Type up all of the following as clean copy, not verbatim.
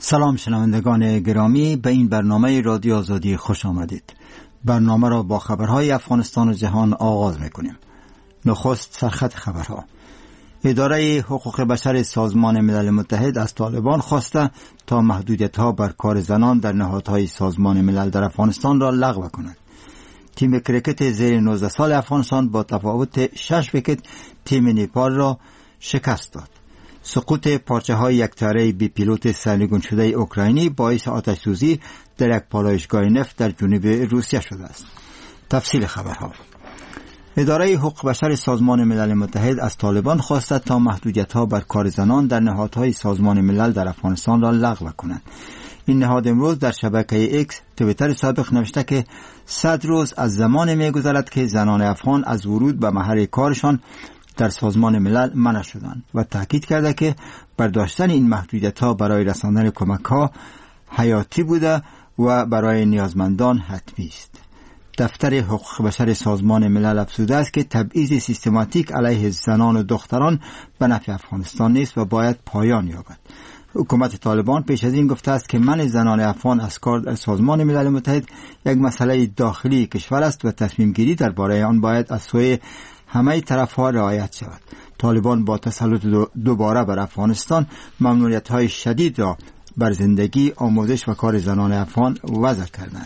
سلام شنوندگان گرامی، به این برنامه رادیو آزادی خوش آمدید. برنامه را با خبرهای افغانستان و جهان آغاز میکنیم. نخست سرخط خبرها. اداره حقوق بشر سازمان ملل متحد از طالبان خواسته تا محدودیت‌ها بر کار زنان در نهادهای سازمان ملل در افغانستان را لغو کنند. تیم کرکت زیر 19 سال افغانستان با تفاوت 6 ویکت تیم نیپال را شکست داد. سقوط پارچه‌های یک طیاره بی پیلوت سرنگون شده اوکراینی باعث آتش‌سوزی در یک پالایشگاه نفت در جنوب روسیه شده است. تفصیل خبرها. اداره حقوق بشر سازمان ملل متحد از طالبان خواسته تا محدودیت‌ها بر کار زنان در نهادهای سازمان ملل در افغانستان را لغو کنند. این نهاد امروز در شبکه ایکس توییتر سابق نوشته که 100 روز از زمان می‌گذرد که زنان افغان از ورود به محل کارشان در سازمان ملل منع شدند و تاکید کرده که برداشتن این محدودیت‌ها برای رساندن کمک‌ها حیاتی بوده و برای نیازمندان حتمی است. دفتر حقوق بشر سازمان ملل افزوده است که تبعیض سیستماتیک علیه زنان و دختران به نفع افغانستان نیست و باید پایان یابد. حکومت طالبان پیش از این گفته است که منع زنان افغان از کار در سازمان ملل متحد یک مسئله داخلی کشور است و تصمیم گیری درباره آن باید از سوی همه طرف‌ها رعایت شود. طالبان با تسلط دوباره بر افغانستان ممنوعیت‌های شدید را بر زندگی، آموزش و کار زنان افغان وضع کردند.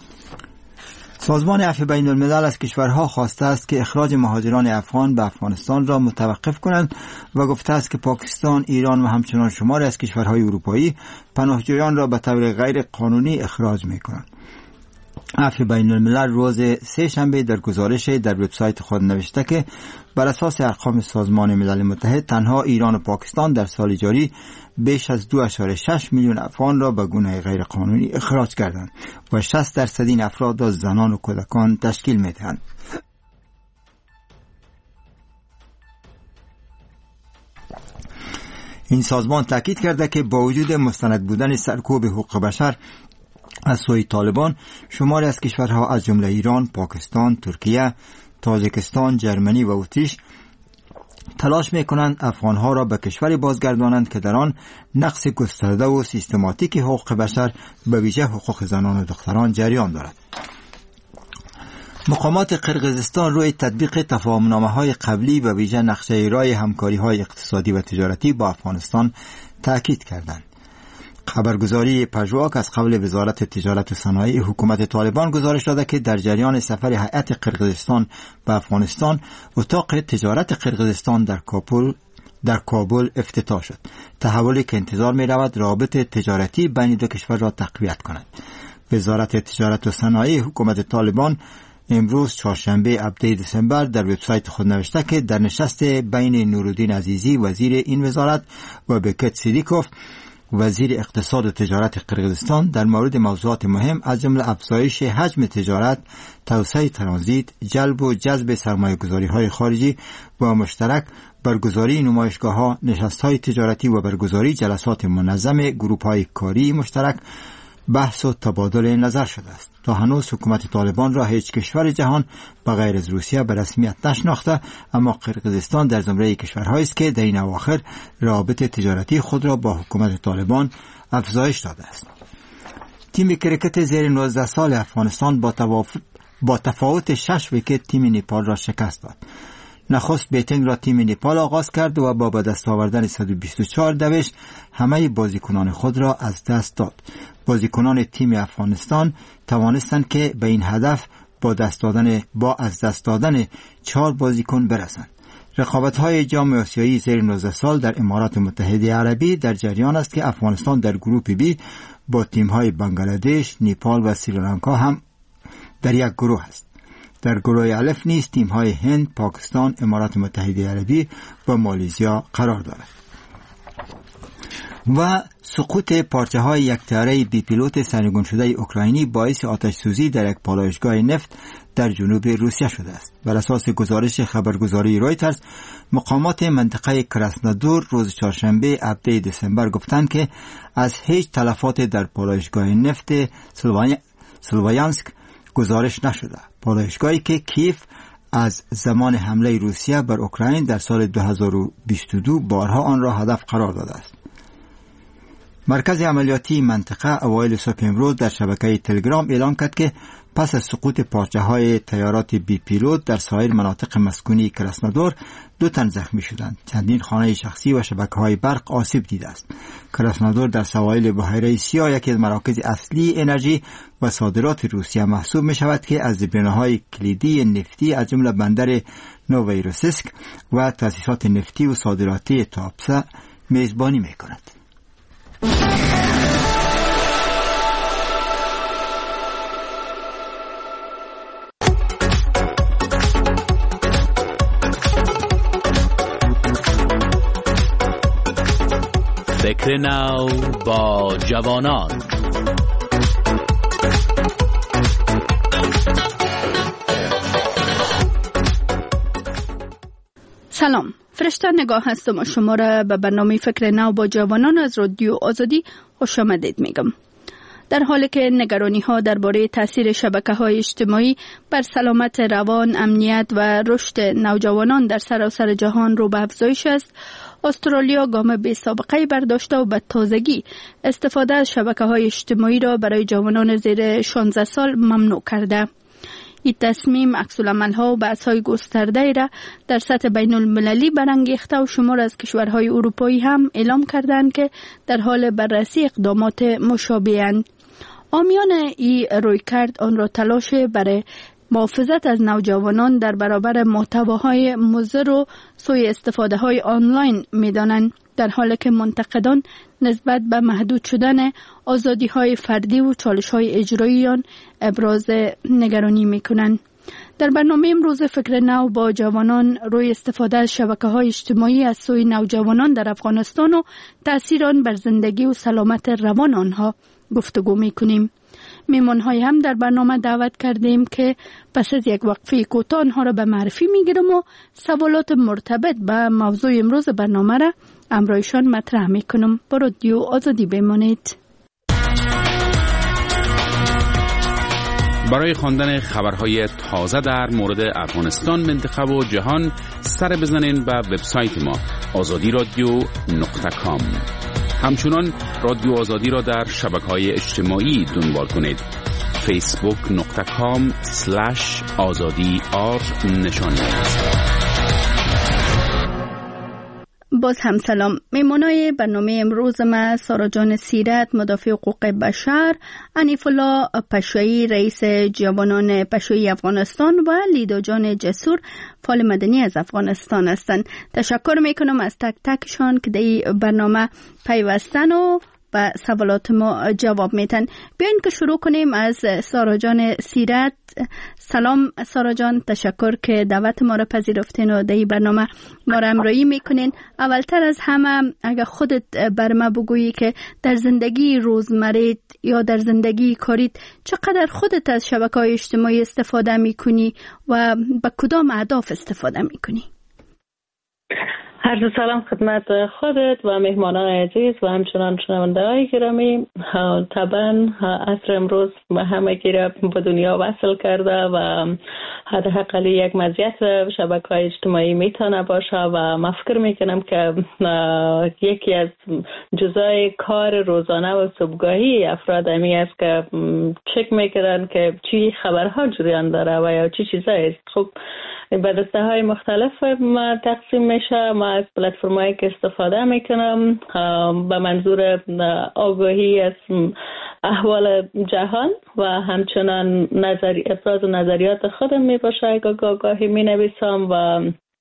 سازمان عفو بین الملل از کشورها خواسته است که اخراج مهاجران افغان به افغانستان را متوقف کنند و گفته است که پاکستان، ایران و همچنان شماری از کشورهای اروپایی پناهجویان را به طور غیر قانونی اخراج می‌کنند. عفو بین الملل روز سه‌شنبه در گزارش در وبسایت خود نوشته که بر اساس ارقام سازمان ملل متحد تنها ایران و پاکستان در سال جاری بیش از 2.6 میلیون افغان را به گونه غیر قانونی اخراج کردند و 60% این افراد را زنان و کودکان تشکیل می‌دهند. این سازمان تاکید کرده که با وجود مستند بودن سرکوب حقوق بشر از سوی طالبان، شماری از کشورها از جمله ایران، پاکستان، ترکیه، تاجیکستان، جرمنی و اتریش تلاش می‌کنند افغانها را به کشوری بازگردانند که در آن نقض گسترده و سیستماتیک حقوق بشر به ویژه حقوق زنان و دختران جریان دارد. مقامات قرقیزستان روی تطبیق تفاهم‌نامه‌های قبلی و ویژه نقشه راه همکاری‌های اقتصادی و تجارتی با افغانستان تاکید کردند. خبرگزاری پژواک از قبل وزارت تجارت و صنایع حکومت طالبان گزارش داده که در جریان سفر هیئت قرقیزستان به افغانستان، اتاق تجارت قرقیزستان در کابل افتتاح شد. تحولی که انتظار می رود رابط تجارتی بین دو کشور را تقویت کند. وزارت تجارت و صنایع حکومت طالبان امروز چهارشنبه 17 دسامبر در وبسایت خود نوشته که در نشست بین نورالدین عزیزی وزیر این وزارت و بکت سیدیکوف وزیر اقتصاد و تجارت قرقیزستان در مورد موضوعات مهم از جمله افزایش حجم تجارت، توسعه ترانزیت، جلب و جذب سرمایه‌گذاری‌های خارجی و مشترک، برگزاری نمایشگاه‌ها، نشست‌های تجارتی و برگزاری جلسات منظم گروه‌های کاری مشترک بحث و تبادل نظر شده است. تا هنوز حکومت طالبان را هیچ کشور جهان بغیر از روسیه به رسمیت نشناخته، اما قرقیزستان در زمره کشورهایی است که در این اواخر روابط تجارتی خود را با حکومت طالبان افزایش داده است. تیم کرکت زیر 19 سال افغانستان با تفاوت 6 ویکت تیم نیپال را شکست داد. نخست بیتینگ را تیم نیپال آغاز کرد و با به دست آوردن 124 دوش همه بازیکنان خود را از دست داد. بازیکنان تیم افغانستان توانستند که به این هدف با از دست دادن 4 بازیکن برسند. رقابت‌های جام آسیایی زیر 19 سال در امارات متحده عربی در جریان است که افغانستان در گروه بی با تیم‌های بنگلادش، نیپال و سریلانکا هم در یک گروه است. در گروه الف نیز تیم‌های هند، پاکستان، امارات متحده عربی و مالزیا قرار دارد. و سقوط پارچه‌های یک طیاره بی پیلوت سرنگون شده اوکراینی باعث آتش‌سوزی در یک پالایشگاه نفت در جنوب روسیه شده است. بر اساس گزارش خبرگزاری رویترز، مقامات منطقه کراسنودار روز چهارشنبه 17 دسامبر گفتند که از هیچ تلفات در پالایشگاه نفت سلویانسک گزارش نشده. پالایشگاهی که کیف از زمان حمله روسیه بر اوکراین در سال 2022 بارها آن را هدف قرار داده است. مرکز عملیاتی منطقه اوایل صبح امروز در شبکه تلگرام اعلام کرد که پس از سقوط پارچه‌های تیارات بی پیلوت در سایر مناطق مسکونی کراسنودار 2 تن زخمی شدند. چندین خانه شخصی و شبکه‌های برق آسیب دیده است. کراسنودار در سواحل بحیره سیاه یکی از مراکز اصلی انرژی و صادرات روسیه محسوب می شود که از زیربناهای کلیدی نفتی از جمله بندر نوویروسیسک و تأسیسات نفتی و صادراتی تاپسا میزبانی می کند. فکر نو با جوانان. سلام، فرشته نگاه هستم و شما را به برنامه فکر نو با جوانان از رادیو آزادی خوش آمدید میگم. در حالی که نگرانی ها درباره تاثیر شبکه‌های اجتماعی بر سلامت روان، امنیت و رشد نوجوانان در سراسر جهان رو به افزایش است، استرالیا گام بی سابقه برداشته و به تازگی استفاده از شبکه‌های اجتماعی را برای جوانان زیر 16 سال ممنوع کرده. این تصمیم عکس‌العمل‌ها و بحث‌های گسترده را در سطح بین‌المللی برانگیخته و شمار از کشورهای اروپایی هم اعلام کردند که در حال بررسی اقدامات مشابه‌اند. عامیان این رویکرد آن را تلاش برای محافظت از نوجوانان در برابر محتواهای مضر و سوء استفاده‌های آنلاین می‌دانند، در حالی که منتقدان نسبت به محدود شدن آزادی‌های فردی و چالش‌های اجرایی آن ابراز نگرانی می‌کنند. در برنامه امروز فکر نو با جوانان روی استفاده از شبکه‌های اجتماعی از سوی نوجوانان در افغانستان و تأثیر آن بر زندگی و سلامت روان آنها گفتگو می‌کنیم. میمان‌های هم در برنامه دعوت کردیم که پس از یک وقفه کوتاه آنها را به معرفی می‌گیرم و سوالات مرتبط به موضوع امروز برنامه را امرایشان مطرح می‌کنم. با رادیو آزادی بمانید. برای خواندن خبرهای تازه در مورد افغانستان، منطقه و جهان سر بزنین به وبسایت ما azadiradio.com. همچنان رادیو آزادی را در شبکه‌های اجتماعی دنبال کنید. facebook.com/azadi_r باز هم سلام. میمونای برنامه امروز ما سارا جان سیرت، مدافع حقوق بشر، انیف الله پشویی، رئیس جوانان پشویی افغانستان و لیدا جان جسور، فعال مدنی از افغانستان هستند. تشکر میکنم از تک تکشان که در برنامه پیوستن و و سوالات ما جواب میتن. بیاین که شروع کنیم از سارا جان سیرت. سلام سارا جان، تشکر که دعوت ما را پذیرفتین و در این برنامه ما را همراهی میکنین. اولتر از همه اگر خودت بر ما بگویی که در زندگی روزمره یا در زندگی کاریت چقدر خودت از شبکه‌های اجتماعی استفاده میکنی و به کدام اهداف استفاده میکنی؟ عرض سلام خدمت خودت و مهمانان عزیز و همچنان شنونده‌های گرامی. طبعا عصر امروز همگی را به دنیا وصل کرده و حداقل یک مزیت شبکه‌های اجتماعی میتونه باشه و من فکر میکنم که یکی از جزای کار روزانه و صبحگاهی افراد همی است که چک میکنن که چی خبرها جریان داره و یا چی چیزایی است. خب به دسته های مختلف تقسیم میشه. ما از پلتفرمایی که استفاده میکنم به منظور آگاهی از احوال جهان و همچنان ابراز نظریات خودم میباشه. آگاهی می نویسم و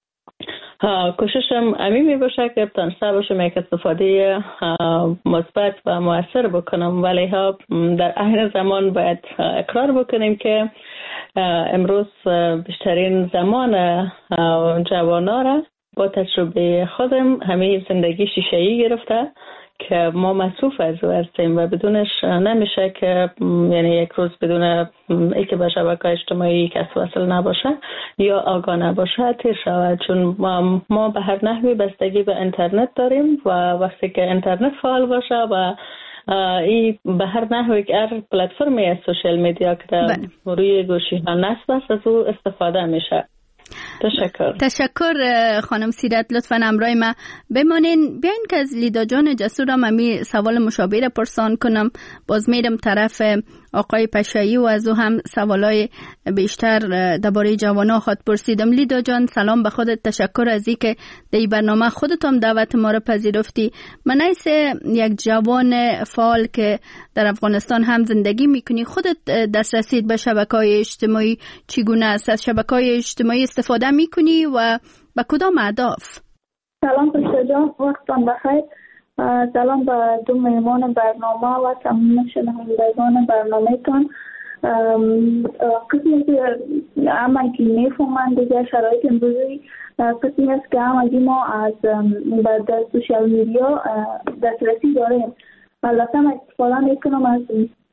کوششم امی میباشه که تانسته باشم یک استفاده مثبت و مؤثر بکنم، ولی در عین زمان باید اقرار بکنیم که امروز بیشترین زمان جوانا را با تجربه خودم همه زندگی شیشه‌ای گرفته که ما مصروف از او هستیم و بدونش نمیشه که یعنی یک روز بدون اینکه به شبکه‌های اجتماعی کس وصل نباشه یا آگاه نباشه تیر شود، چون ما به هر نحوی بستگی به اینترنت داریم و وقتی که اینترنت فعال باشه و این به هر نحوی که هر پلتفرمی از سوشال میدیا که روی گوشی ها نصب است از او استفاده میشه. تشکر خانم سیرت، لطفاً همراه ما بمانین. بیاین که از لیدا جان جسورم همی سوال مشابه را پرسان کنم. باز میرم طرف آقای پشایی و از او هم سوالای بیشتر درباره جوانا خود پرسیدم. لیدا جان سلام به خودت، تشکر از این که در این برنامه خودتم دعوت ما را پذیرفتی. من ایسه یک جوان فعال که در افغانستان هم زندگی میکنی، خودت دسترسی به شبکه‌های اجتماعی چگونه است؟ از شبکه‌های اجتماعی استفاده میکنی و به کدام اهداف؟ سلام پشتا جان، وقتتان بخیر. سلام به دو مهمان برنامه و تمام شنوندگان برنامه تان. قسمی که همگی میفهمن دیگه شرایط امروزی قسمی است که همگی ما از در سوشال میدیا دسترسی داریم. البته من استفاده میکنم از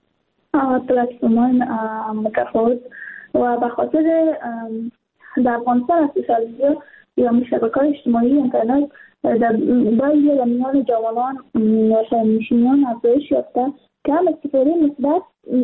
پلتفرم‌های متفاوت و به خاطر در افغانستان از سوشال میدیا یا شبکه‌های اجتماعی اینترنت در میان جوانان و شهرنشینان افزایش یافته که هم استفاده مثبت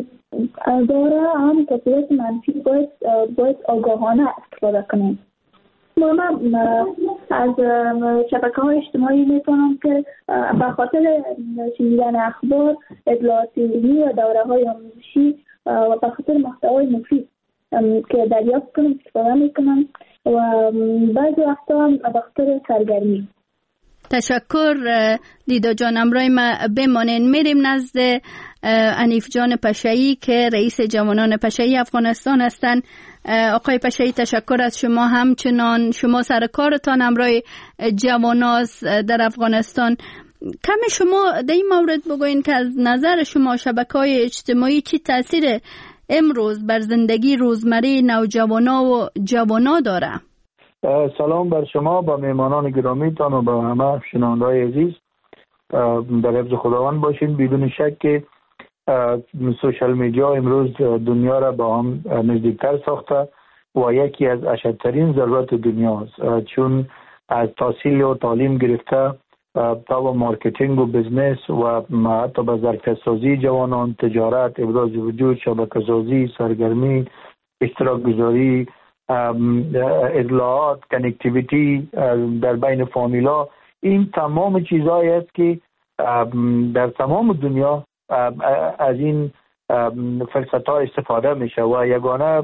داره، هم تاثیرات منفی باید آگاهانه استفاده کنیم. من از شبکه‌های اجتماعی میتونم که به خاطر شنیدن اخبار، اطلاعات علمی و دوره‌های آموزشی و به خاطر محتوای مفید که دریافت کنم استفاده میکنم و بعضی وقتا هم به خاطر سرگرمی. تشکر لیدا جان، امرای ما بمانین. میریم نزد انیف جان پشایی که رئیس جوانان پشایی افغانستان هستند. آقای پشایی تشکر از شما، همچنان شما سر کارتان امرای جواناست در افغانستان. کم شما در این مورد بگوین که از نظر شما شبکه‌های اجتماعی چی تاثیر امروز بر زندگی روزمره نوجوانا و جوانا داره؟ سلام بر شما، با مهمانان گرامیتان و با همه شنونده‌های عزیز. در حفظ خداوند باشین. بدون شک که سوشال میدیا امروز دنیا را با هم نزدیکتر ساخته و یکی از اشدترین ضرورت دنیا است، چون از تحصیل و تعلیم گرفته تا به مارکتینگ و بزنس و حتی به ظرفیت‌سازی جوانان، تجارت، ابراز وجود، شبکه‌سازی، سرگرمی، اشتراک گذاری، اطلاعات، کنکتیویتی در بین فامیلا، این تمام چیزهایی است که در تمام دنیا از این فرصت‌ها استفاده میشه و یگانه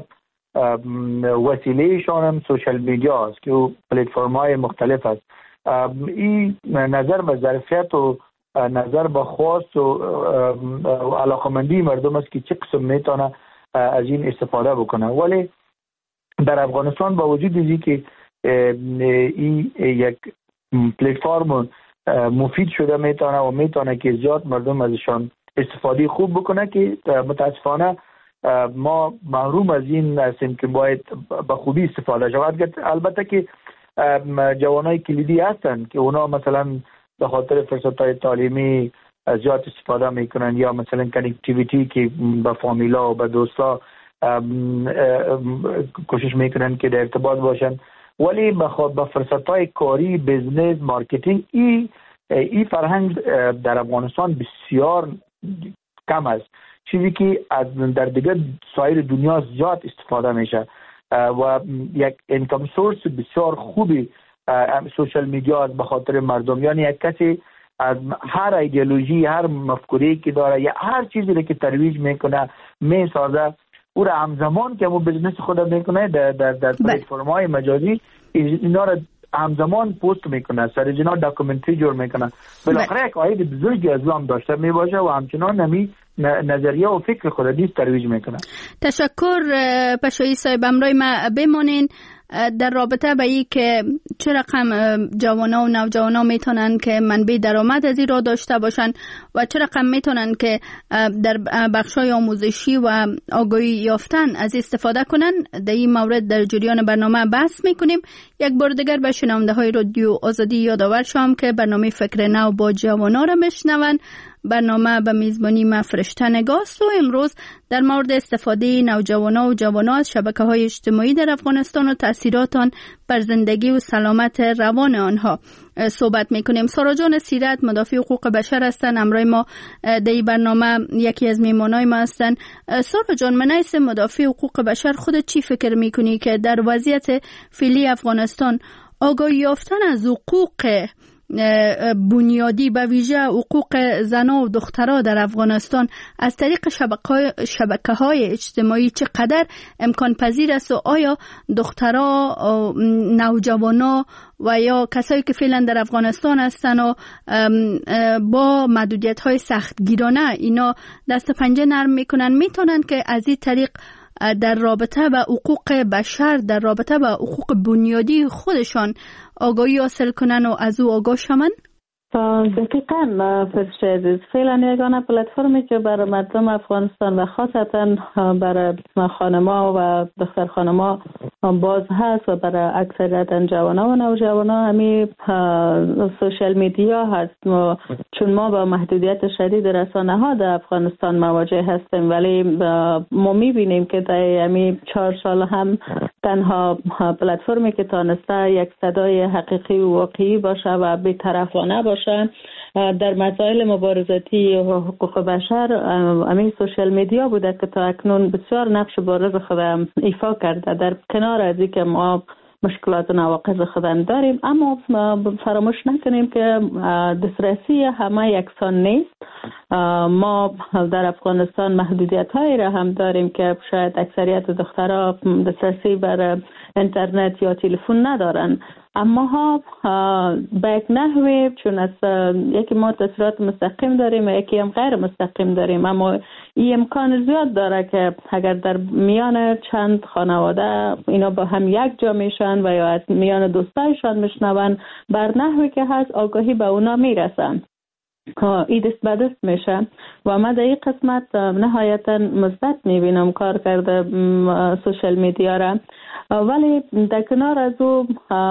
وسیله‌شان هم سوشال میدیا است که پلتفرم‌های مختلف است. این نظر به ظرفیت و نظر به خواست و علاقمندی مردم است که چه قسم میتونه از این استفاده بکنه. ولی در افغانستان با وجود اینکه که این یک پلتفرم مفید شده میتونه که زیاد مردم ازشان استفاده خوب بکنه، که متاسفانه ما محروم از این هستیم که باید به خوبی استفاده شود. البته که جوانای کلیدی هستن که اونا مثلا به خاطر فرصت‌های تعلیمی زیاد استفاده میکنن، یا مثلا کنکتیویتی که با فامیلا و با دوستا کوشش میکنن که در ارتباط باشن، ولی با فرصت‌های کاری، بزنس، مارکتینگ این فرهنگ در افغانستان بسیار کم است، چیزی که در دیگر سایر دنیا زیاد استفاده میشه و یک اینکم سورس بسیار خوبی سوشال میدیا است به خاطر مردم. یعنی یک کسی از هر ایدئولوژی، هر مفکوری که داره یا هر چیزی که ترویج میکنه میسازه، او را همزمان که اون بزنس خود میکنه در پلتفرم‌های مجازی اینا را همزمان پست میکنه، سر جنا داکومنتری جور میکنه. بالاخره یک عاید بزرگی از هم داشته میباشه و همچنان نمی نظریه و فکر خود دیست ترویج میکنه. تشکر پشایی صاحب، امرای ما بمانین در رابطه با این که چه رقم جوانا و نوجوانا میتونن که منبع درآمد از این را داشته باشن و چه رقم میتونن که در بخشای آموزشی و آگاهی یافتن از استفاده کنن، در این مورد در جریان برنامه بحث میکنیم. یک بار دیگر به شنونده های رادیو آزادی یادآور شوم که برنامه فکر نو با جوانا را میشنون برنامه به میزبانی من فرشته نگاست و امروز در مورد استفاده نوجوانان و جوانان از شبکه‌های اجتماعی در افغانستان و تاثیرات آن بر زندگی و سلامت روان آنها صحبت میکنیم. سارا جان سیرت مدافع حقوق بشر هستند، همراه ما در این برنامه یکی از میهمانای ما هستند. سارا جان، من از مدافع حقوق بشر خودت چی فکر میکنی که در وضعیت فعلی افغانستان آگاهی یافتن از حقوق بنیادی به ویژه حقوق زنان و دخترها در افغانستان از طریق شبکه‌های اجتماعی چقدر امکان پذیر است و آیا دخترها، نوجوانا و یا کسایی که فعلا در افغانستان هستن و با محدودیت‌های سختگیرانه اینا دست پنجه نرم میکنن، میتونن که از این طریق در رابطه با حقوق بشر، در رابطه با حقوق بنیادی خودشان آگاهی حاصل کنن و از او آگاه شوند؟ دقیقاً فرشته عزیز، فعلا یگانه پلتفرمی که برای مردم افغانستان و خاصتا برای خانم‌ها و دختر خانم‌ها باز هست و برای اکثریت جوانان و نوجوانان همین سوشال میدیا هست. چون ما با محدودیت شدید رسانه‌ها در افغانستان مواجه هستیم، ولی ما می‌بینیم که در همین 4 سال هم تنها پلتفرمی که تانسته یک صدای حقیقی و واقعی باشه و بی‌طرفانه باشه در مسائل مبارزاتی و حقوق بشر، همین سوشال میدیا بوده که تا اکنون بسیار نقش بارز خود ایفا کرده. در کنار از اینکه ما مشکلات و نواقص خودم داریم، اما فراموش نکنیم که دسترسی همه یکسان نیست. ما در افغانستان محدودیت هایی را هم داریم که شاید اکثریت دخترها دسترسی بر اینترنت یا تلفن ندارن، اما ها به یک نحوی، چون از یکی ما تصویرات مستقیم داریم و یکی هم غیر مستقیم داریم، اما این امکان زیاد داره که اگر در میان چند خانواده اینا با هم یک جا میشن و یا از میان دوستایشان میشنون، بر نحوی که هست آگاهی به اونا میرسن، این دست به دست میشه. و من در این قسمت نهایتا مثبت میبینم کار کرده سوشال میدیا را، ولی در کنار از او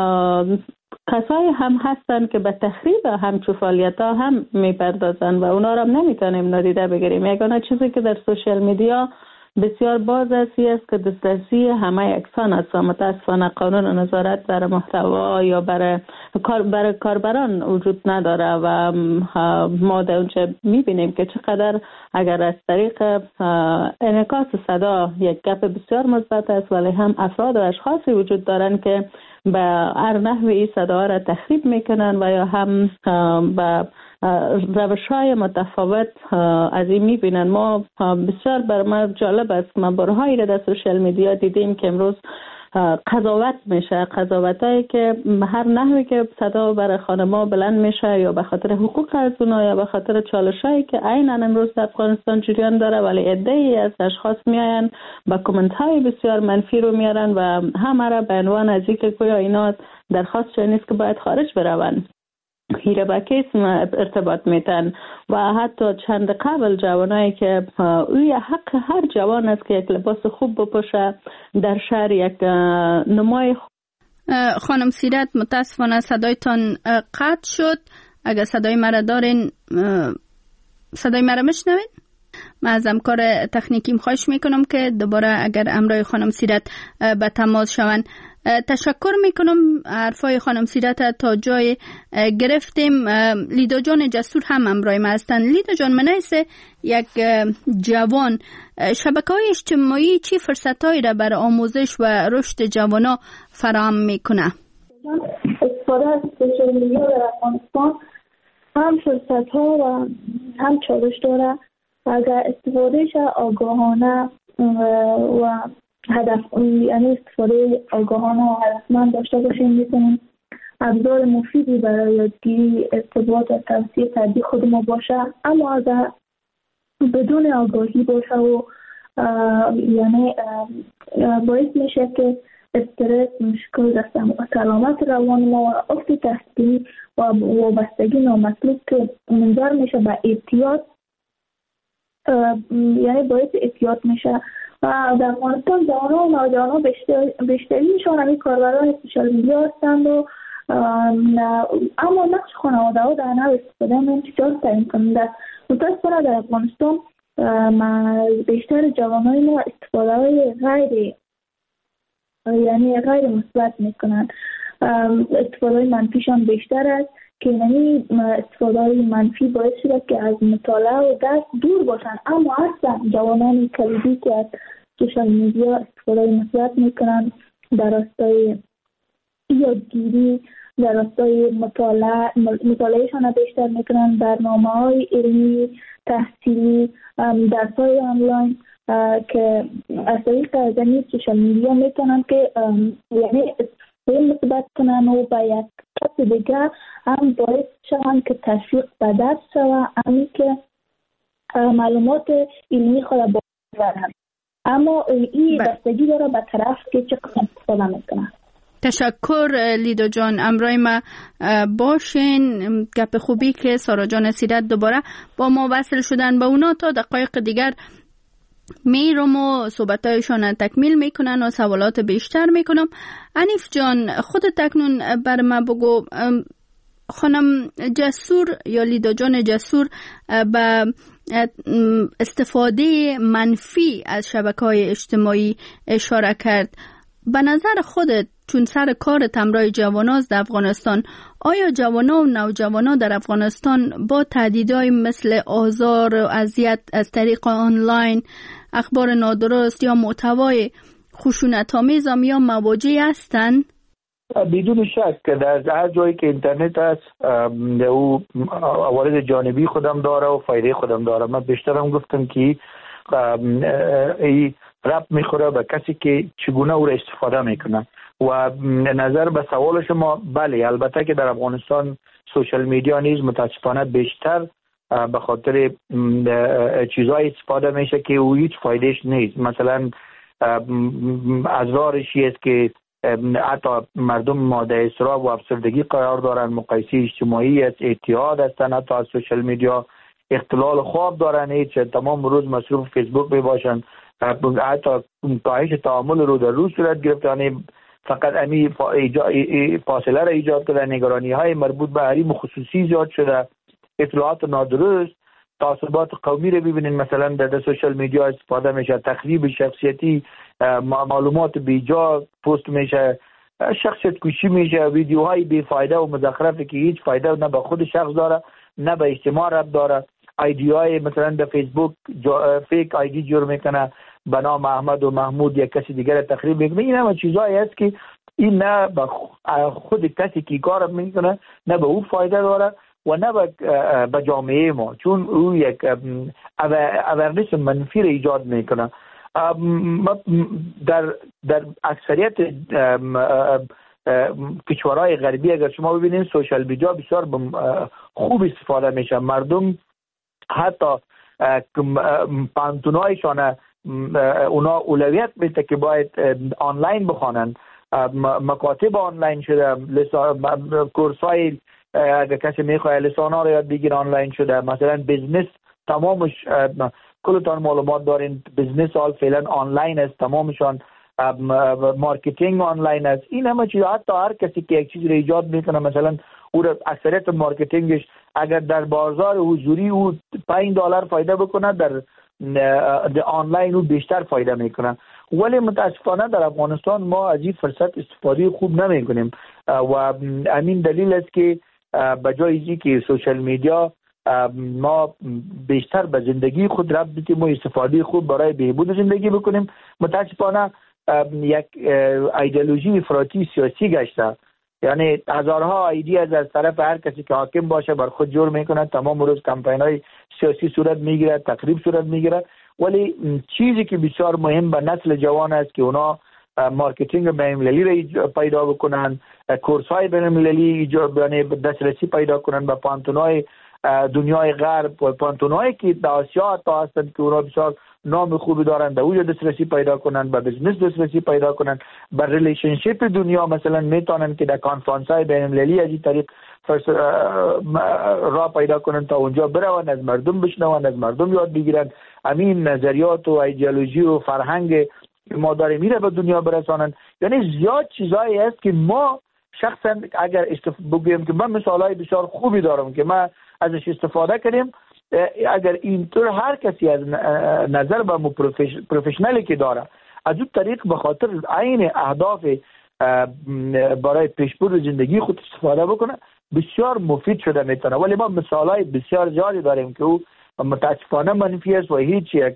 کسایی هم هستن که به تخریب همچو فعالیت ها هم میپردازن و اونا را هم نمیتونیم نادیده بگیریم. یگانه چیزی که در سوشال میدیا بسیار باز است که دسترسی همه یکسان است و متاسفانه قانون و نظارت بر محتوا یا برای کاربران وجود نداره و ما در اونجا میبینیم که چقدر اگر از طریق انعکاس صدا یک گپ بسیار مثبت است، ولی هم افراد و اشخاصی وجود دارن که به هر نحوی این صدا را تخریب میکنن و یا هم به روش‌های متفاوت از این میبینن. ما بسیار بر ما جالب است، ما بارهایی را در سوشال میدیا دیدیم که امروز قضاوت میشه، قضاوتایی که هر نحوی که صدا برای خانم‌ها بلند میشه یا به خاطر حقوق از اونها یا به خاطر چالشایی که عیناً امروز در افغانستان جریان داره، ولی عده‌ای از اشخاص میاین با کامنت‌های بسیار منفی رو میارن و همه را به عنوان از اینکه گویا اینا درخواست نیست که باید خارج بروند هیره با کیس ارتباط میتن. و حتی چند قبل جوانایی که اوی حق هر جوان است که یک لباس خوب بپوشه در شهر یک نمای. خانم سیرت، متاسفانه صدایتان قطع شد. اگر صدای مرا دارین، صدای مرا میشنوین؟ من از همکار تکنیکیم خواهش میکنم که دوباره اگر همراه خانم سیرت به تماس شوند. تشکر میکنم، حرفای خانم سیرت تا جای گرفتیم. لیدا جان جسور هم همراه ما هستند. لیدا جان، من یک جوان، شبکه‌های اجتماعی چی فرصتایی را برای آموزش و رشد جوانا فراهم میکنه؟ استفاده از سوشال میدیا در افغانستان هم فرصت‌ها و هم چالش داره. اگر استفادهش آگاهانه و هدف، یعنی استفاده آگاهانه و هدفمند داشته باشیم، میتونیم ابزار مفیدی برای یادگیری، ارتباط و توسعه فردی خود ما باشه. اما اگر بدون آگاهی باشه و یعنی باعث میشه که استرس، مشکل در سلامت روان ما و افت تحصیلی و وابستگی نامطلوب که منجر میشه به اعتیاد، یعنی باعث اعتیاد میشه. و در افغانستان جوانان و نوجوانان بیشتریشان همین کاربران سوشال میدیا هستند و اما نقش خانواده ها در نوع استفاده من چطور تعیین کنند؟ متاسفانه در افغانستان بیشتر جوانای ما استفاده های غیر مثبت میکنند. استفاده منفیشان بیشتر است که یعنی استفاده منفی باعث شده که از مطالعه و درس دور باشند، اما اصلا جوانان کلیدی که از سوشال میدیا استفاده مثبت میکنند در راستای یادگیری، در راستای مطالعهشان بیشتر میکنند، برنامه‌های علمی، تحصیلی، درس‌های آنلاین که از طریق سوشال میدیا میتونن که یعنی مثبت کنن و با یک کس دیگر هم باعث شوند که تشویق به درس شود، همین که معلومات علمی خود بردارن. اما این بستگی داره به طرف که چقدر استفاده میکنن. تشکر لیدا جان، امرای ما باشین. گپ خوبی که سارا جان سیرت دوباره با ما وصل شدن به اونا. تا دقایق دیگر میرم و صحبتایشان تکمیل میکنن و سوالات بیشتر میکنم. انیف جان، خودت تکنون بر ما بگو، خانم جسور یا لیدا جان جسور به استفاده منفی از شبکه‌های اجتماعی اشاره کرد. به نظر خودت چون سر کارت همراه جواناست در افغانستان، آیا جوانا و نوجوانا در افغانستان با تهدیدهای مثل آزار و اذیت از طریق آنلاین، اخبار نادرست یا محتوای خشونت‌آمیز یا مواجه هستند؟ بدون شک که در هر جایی که اینترنت است او عوارض جانبی خودم داره و فایده خودم داره. من بیشترم گفتم که ای ربط میخوره به کسی که چگونه او را استفاده میکنه. و نظر به سوال شما، بله البته که در افغانستان سوشال میدیا نیز متاسفانه بیشتر به خاطر چیزای استفاده میشه که او هیچ فایدهش نیست. مثلا ازرارشی است که حتی مردم ماده اضطراب و افسردگی قرار دارن، مقایسه اجتماعی است، اعتیاد هستن، حتی از سوشال میدیا اختلال خواب دارن، تمام روز مصروف فیسبوک می باشن، حتی کاهش تعامل رو در روز صورت گرفت. یعنی فقط امی فاصله را ایجاد کرده، نگرانی های مربوط به حریم خصوصی زیاد شده، اطلاعات نادرست، تعصبات قومی رو ببینید مثلا در سوشال میدیا استفاده میشه، تخریب شخصیتی، معلومات بیجا پست میشه، شخصیت کشی میشه، ویدیوهای بیفایده و مزخرفی که هیچ فایده نه به خود شخص داره نه به اجتماع ربط داره. آیدی های مثلا در فیسبوک فیک آیدی جور میکنه به نام احمد و محمود یا کسی دیگر تخریب میکنه. این همه چیزایی است که این نه به خود کسی که کار میکنه نه به او فایده داره و نه به جامعه ما، چون او یک اورنس منفی را ایجاد میکنه. در اکثریت کشورهای غربی اگر شما ببینید سوشال میدیا بسیار خوب استفاده میشه. مردم حتی پانتونایشان اونا اولویت میده که باید آنلاین بخوانن، مکاتب آنلاین شده، کورسای اگر کسی میخواد لسانا رو یاد بگیره آنلاین شده. مثلا بزنس تمامش کلتان معلومات دارین، بزنس حال فعلا آنلاین است تمامشان، مارکتینگ آنلاین است. این همه چیز حتی هر کسی که یک چیز رو ایجاد میکنه مثلا او اکثریت مارکتینگش اگر در بازار حضوری او $5 فایده بکنه، در آنلاین او بیشتر فایده میکنه. ولی متاسفانه در افغانستان ما از این فرصت استفاده خوب نمیکنیم و همین دلیل است که بجای اینکه که سوشال میدیا ما بیشتر به زندگی خود ربط بدیم و استفاده خوب برای بهبود زندگی بکنیم، متاسفانه یک ایدئولوژی افراطی سیاسی گشته. یعنی هزارها ایده از طرف هر کسی که حاکم باشه بر خود جور میکنه، تمام روز کمپین های سیاسی صورت میگیره، تقریب صورت میگیره. ولی چیزی که بسیار مهم به نسل جوان است که اونا مارکتینگ بین‌المللی را پیدا بکنن، کورس های بین‌المللی یعنی دسترسی پیدا کنن به پانتون‌های دنیای غرب و پانتون‌هایی که در آسیا تا هستند که اونا بسیار نام خوبی دارن، در اونجا دسترسی پیدا کنن، به بزنس دسترسی پیدا کنن، به ریلیشنشیپ دنیا مثلا میتونن که در کانفرانس های بین‌المللی از این طریق راه پیدا کنن تا اونجا برون، از مردم بشنون، از مردم یاد بگیرن، همین نظریات و ایدئولوژی و فرهنگ ما داریم میره به دنیا برسانن. یعنی زیاد چیزایی است که ما شخصا اگر بگویم که من مثالای بسیار خوبی دارم که ما ازش استفاده کنیم، اگر اینطور هر کسی از نظر به پروفشنالی که داره از اون طریق به خاطر عین اهداف برای پیشبرد زندگی خود استفاده بکنه، بسیار مفید شده میتونه. ولی ما مثالای بسیار زیادی داریم که او متاسفانه منفی است و هیچ یک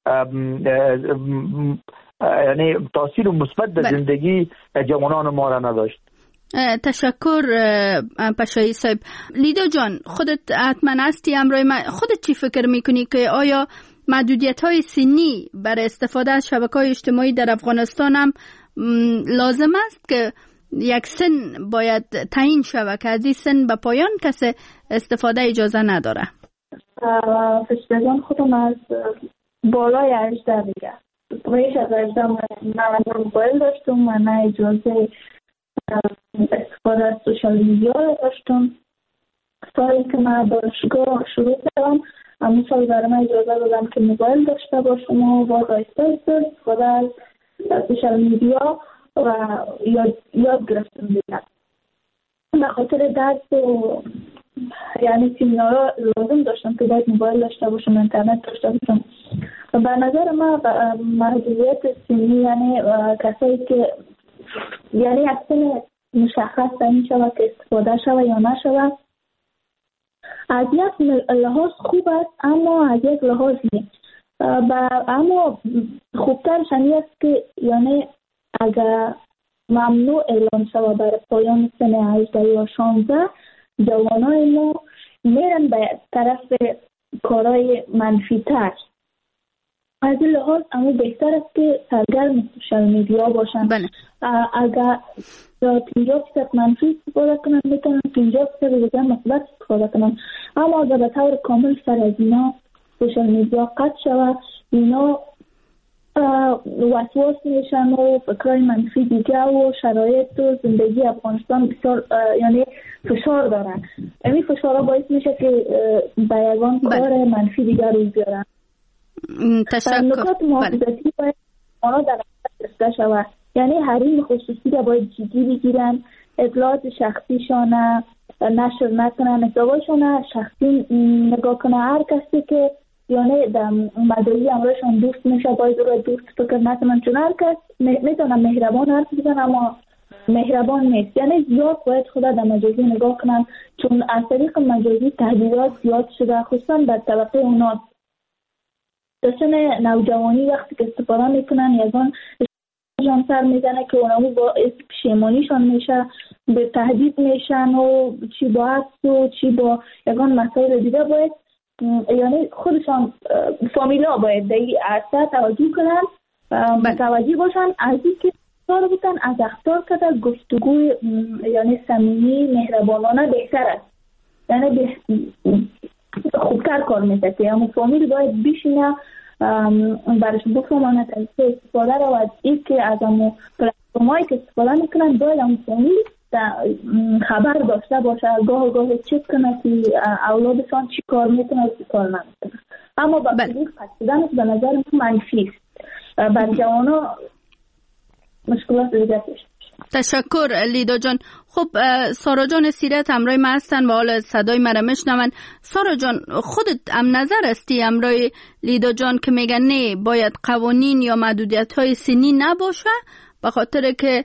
یعنی تاثیر مثبت در زندگی جوانان ما را نداشت. تشکر پشایی صاحب. لیدا جان، خودت حتما هستی همراه من، خودت چی فکر میکنی که آیا محدودیت های سنی برای استفاده از شبکه‌های اجتماعی در افغانستان هم لازم است که یک سن باید تعیین شود که از این سن به پایان کسی استفاده اجازه نداره؟ فشبگان خودم از بالای 18 دیگه بیش از 18 من موبایل داشتم، من اجازه استفاده از سوشال میدیا داشتم. سالی که من دانشگاه شروع کردم همون سال برای من اجازه دادم که موبایل داشته باشم و باز آیسته استفاده از سوشال میدیا و یاد گرفتم دیگه. به خاطر درس و یعنی سیمینارها لازم داشتم که باید موبایل داشته باشم، اینترنت داشته باشم. و به نظر من محدودیت سنی یعنی کسایی که یعنی اصلا مشخص تعیین شود که استفاده شود یا نشود، از یک لحاظ خوب است اما از یک لحاظ نیست. اما خوبترش این است که یعنی اگر ممنوع اعلام شود برای پایان سن 18 یا 16 جوانای ما میرن به طرف کارهای منفی تر. از این لحاظ اما بهتر است که سرگرم سوشال میدیا باشن. اگر 50% منفی استفاده کنن میتونن 50% دیگه مثبت استفاده کنن. اما اگر به طور کامل سر از اینا سوشال میدیا قطع شود، اینا وسواس میشن و فکرهای منفی دیگه و شرایط و زندگی افغانستان بسیار یعنی فشار دارن. این فشارها باعث میشه که به یگان کار منفی دیگه روی بیارن. نکات محافظتی باید آنها در نظر شود. یعنی حریم خصوصی را باید جدی بگیرن، اطلاعات شخصیشان نشر نکنن، ازدواجشان شخصی نگاه کنه. هر کسی که یعنی در مدعی امرشان دوست میشه باید رو دوست فکر نکنن، چون هر کس میتونه مهربان حرف بزن اما مهربان نیست. یعنی زیاد باید خدا در مجازی نگاه کنن، چون از طریق مجازی تهدیدات زیاد شده، خصوصا در طبقه اوناس. داشتن نوجوانی وقتی که استفاده میکنن یگان جان سر میزنه که اونمو با پشیمانیشان میشه، به تهدید میشن و چی با عکس و چی با یگان مسائل دیگه. باید یعنی خودشان فامیلا باید در این عرصه توجه کنن، متوجه باشن از این که اختار بودن از اختار کده گفتگوی یعنی صمیمی مهربانانه بهتر است. یعنی خوبتر کار میشه که همون فامیل باید بشینه برش بفهمانه تلسه استفاده رو از این که از همون پلتفرمایی که استفاده میکنن باید همون فامیل خبر داشته باشه، گاه چک کنه که اولادشان چی کار میکنه و چی کار نمیکنه. اما با کلیک قصدن به نظر منفی است. بر جوانا مشکلات دیگه پیش. تشکر لیدا جان. خب سارا جان سیرت همراه ما هستن و حالا صدای مرا میشنون. سارا جان، خودت هم نظر هستی همراه لیدا جان که میگن نه باید قوانین یا محدودیت های سنی نباشه به خاطر که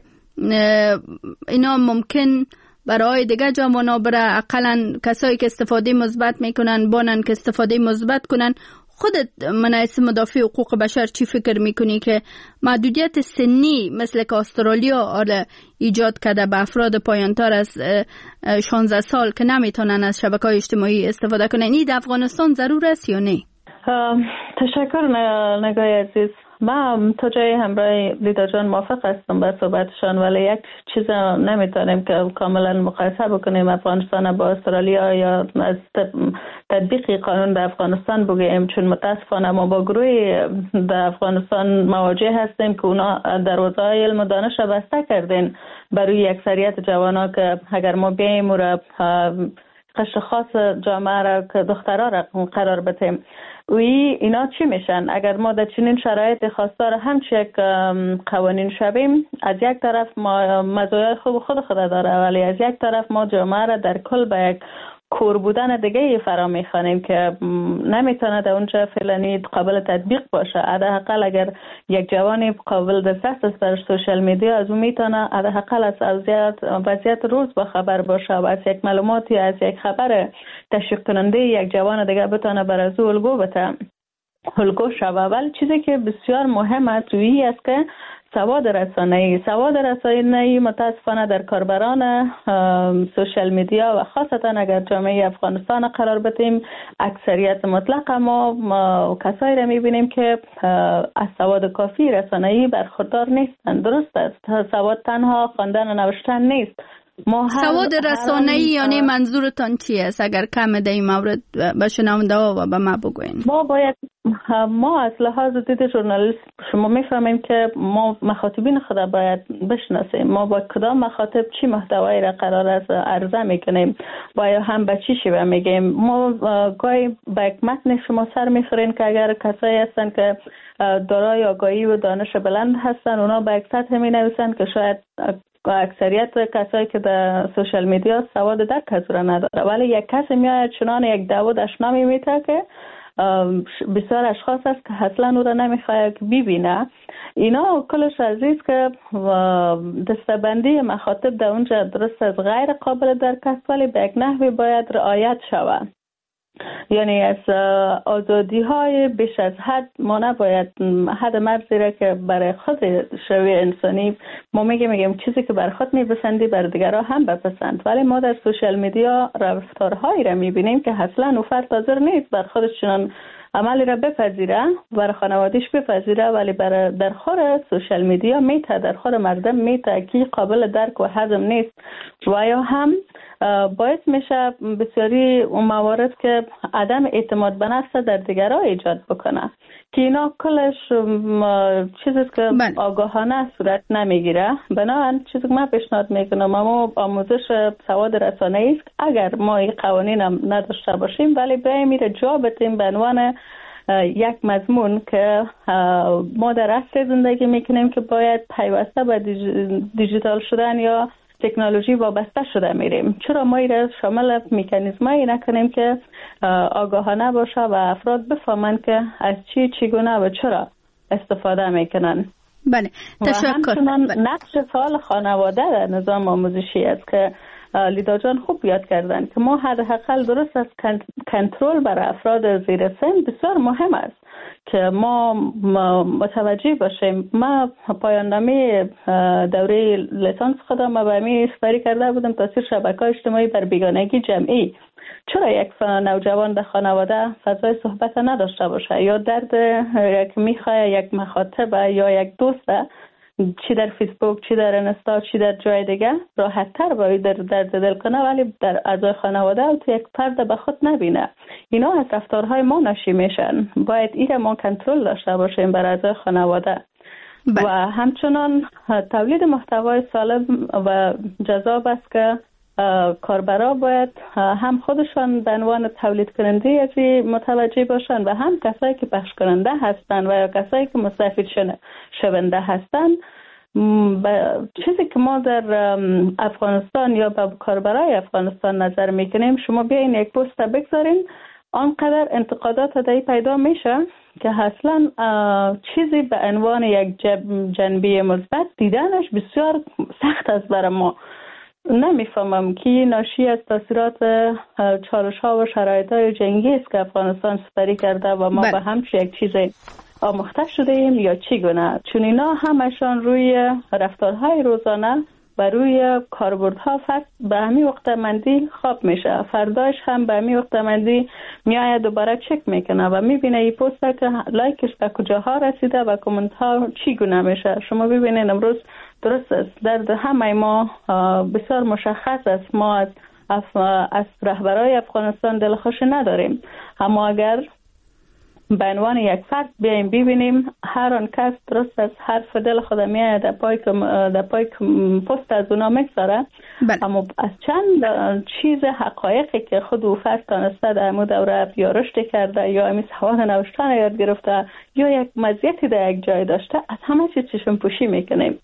اینا ممکن برای دیگه جوانان برای اقلا کسایی که استفاده مثبت میکنن بانن که استفاده مثبت کنن. خودت منعیس مدافع حقوق بشر چی فکر میکنی که محدودیت سنی مثل که استرالیا ایجاد کرده به افراد پایانتر از 16 سال که نمیتونن از شبکه‌های اجتماعی استفاده کنن، این در افغانستان ضرور است یا نه؟ تشکر نگاه عزیز. من تا جای همراه لیدا جان موافق هستم با صحبتشان، ولی یک چیز نمیتونیم که کاملا مقایسه بکنیم افغانستان با استرالیا یا از تطبیق قانون در افغانستان بگیم، چون متاسفانه ما با گروه در افغانستان مواجه هستیم که اونا دروازه‌های علم و دانش را بسته کردین برای اکثریت جوانان که اگر ما بیاییم و را قشر خاص جامعه را که دخترها را قرار بدیم اینا چی میشن؟ اگر ما در چنین شرایط خاصدار همچه قوانین شویم، از یک طرف ما مزایای خوب خود داره، ولی از یک طرف ما جامعه را در کل به یک کور بودن دیگه فرا میخوانیم که نمیتونه در اونجا فعلا قابل تطبیق باشه. حداقل اگر یک جوانی قابل دسترس است بر سوشال میدیا، از اون میتونه حداقل از وضعیت روز با خبر باشه و از یک معلوماتی، از یک خبر تشویق کننده یک جوان دیگه بتونه بر از او الگو شوه. ولی چیزی که بسیار مهم است روی است که سواد رسانه‌ای متاسفانه در کاربران سوشال میدیا و خاصتا اگر جامعه افغانستان قرار بدیم، اکثریت مطلق ما کسایی را میبینیم که از سواد کافی رسانه‌ای برخوردار نیستند. درست است، سواد تنها خواندن و نوشتن نیست. سواد رسانه‌ای یعنی منظورتان چی است؟ اگر کم در این مورد به شنونده و به ما بگوین. ما از لحاظ دید ژورنالیست شما میفهمیم که ما مخاطبین خود باید بشناسیم. ما با کدام مخاطب چی محتوایی را قرار است عرضه میکنیم، باید هم به چی شیوه میگیم. ما گاهی با یک متن شما سر میخورین که اگر کسایی هستن که دارای آگاهی و دانش بلند هستن، اونا با یک سطح می نویسن که شاید اکثریت کسایی که در سوشال میدیا سواد درک از را نداره. ولی یک کسی میاد چنان یک داود اشنا میمیته که بسیار اشخاص هست که اصلا او را نمیخواد ببینه. اینا کلش عزیز که دستبندی مخاطب در اونجا درست از غیر قابل درک است، ولی به یک نحوی باید رعایت شود. یعنی از آزادی های بیش از حد ما نباید حد مرزی را که برای خود شوی انسانی ما میگیم چیزی که بر خود میپسندی بر دیگرها هم بپسند. ولی ما در سوشال میدیا رفتارهایی را میبینیم که اصلا او فرد حاضر نیست بر خودش چنان عملی را بپذیره، بر خانوادیش بپذیره، ولی در خور سوشال میدیا میته، در خور مردم میته که قابل درک و هضم نیست و یا هم باعث میشه بسیاری اون موارد که عدم اعتماد به نفس در دیگرها ایجاد بکنه که اینا کلش چیزی که آگاهانه صورت نمیگیره. بنابراین چیزی که من پیشنهاد میکنم ما آموزش سواد رسانه‌ای است. اگر ما این قوانین هم نداشته باشیم ولی بیایم میره جا بدیم به عنوان یک مضمون که ما در عصر زندگی میکنیم که باید پیوسته به دیجیتال شدن یا تکنولوژی وابسته شده میریم. چرا ما این شامل مکانیزمایی نکنیم که آگاهانه باشه و افراد بفهمن که از چگونه و چرا استفاده میکنن. بله، تشکر. نقش فعال خانواده در نظام آموزشی است که لیدا جان خوب یاد کردن که ما حداقل درست از کنترل برای افراد زیر سن بسیار مهم است که ما متوجه باشیم. ما پایان نامه دوره لیسانس خودم به می سپری کرده بودم تاثیر شبکه‌های اجتماعی بر بیگانگی جمعی. چرا یک نوجوان در خانواده فضای صحبت نداشته باشه یا درد یک میخواه یک مخاطب یا یک دوست چی در فیسبوک، چی در اینستا، چی در جای دیگه راحت تر باید درد دل کنه، ولی در اعضای خانواده و تو یک فرد به خود نبینه. اینا از رفتارهای ما ناشی میشن. باید این ما کنترل داشته باشیم بر اعضای خانواده. و همچنان تولید محتوای سالم و جذاب است که کاربرا باید هم خودشان به عنوان تولید کننده ازی متوجه باشن و هم کسایی که پخش کننده هستن و یا کسایی که مستفید شونده هستن. چیزی که ما در افغانستان یا با کاربرای افغانستان نظر میکنیم، شما بیاین یک پست بگذارین، آنقدر انتقادات دایی پیدا میشه که اصلا چیزی به عنوان یک جنبه مثبت دیدنش بسیار سخت است برای ما. نمیفهمم که ناشی از تاثیرات چالش ها و شرایط های جنگی است که افغانستان سپری کرده و ما به همچین یک چیز آموخته شده ایم یا چگونه، چون اینا همشان روی رفتارهای روزانه و روی کاربردها فرد به همین وقت مندی خواب میشه، فرداش هم به همین وقت مندی میآید دوباره چک میکنه و میبینه این پست که لایکش به کجاها رسیده و کامنت ها چگونه میشه. شما ببینید امروز درست است درد همه ما بسیار مشخص است. ما از رهبرای افغانستان دلخوشی نداریم، اما اگر به عنوان یک فرد بیایم ببینیم هر آن کس درست از حرف دل خود میاد در پای پست از اونا میگذاره، اما از چند چیز حقایقی که خود او فرد تانسته در امو دوره یا رشد کرده یا امی سواد نوشتن یاد گرفته یا یک مزیتی در یک جای داشته، از همه چیز چشم پوشی میکنیم.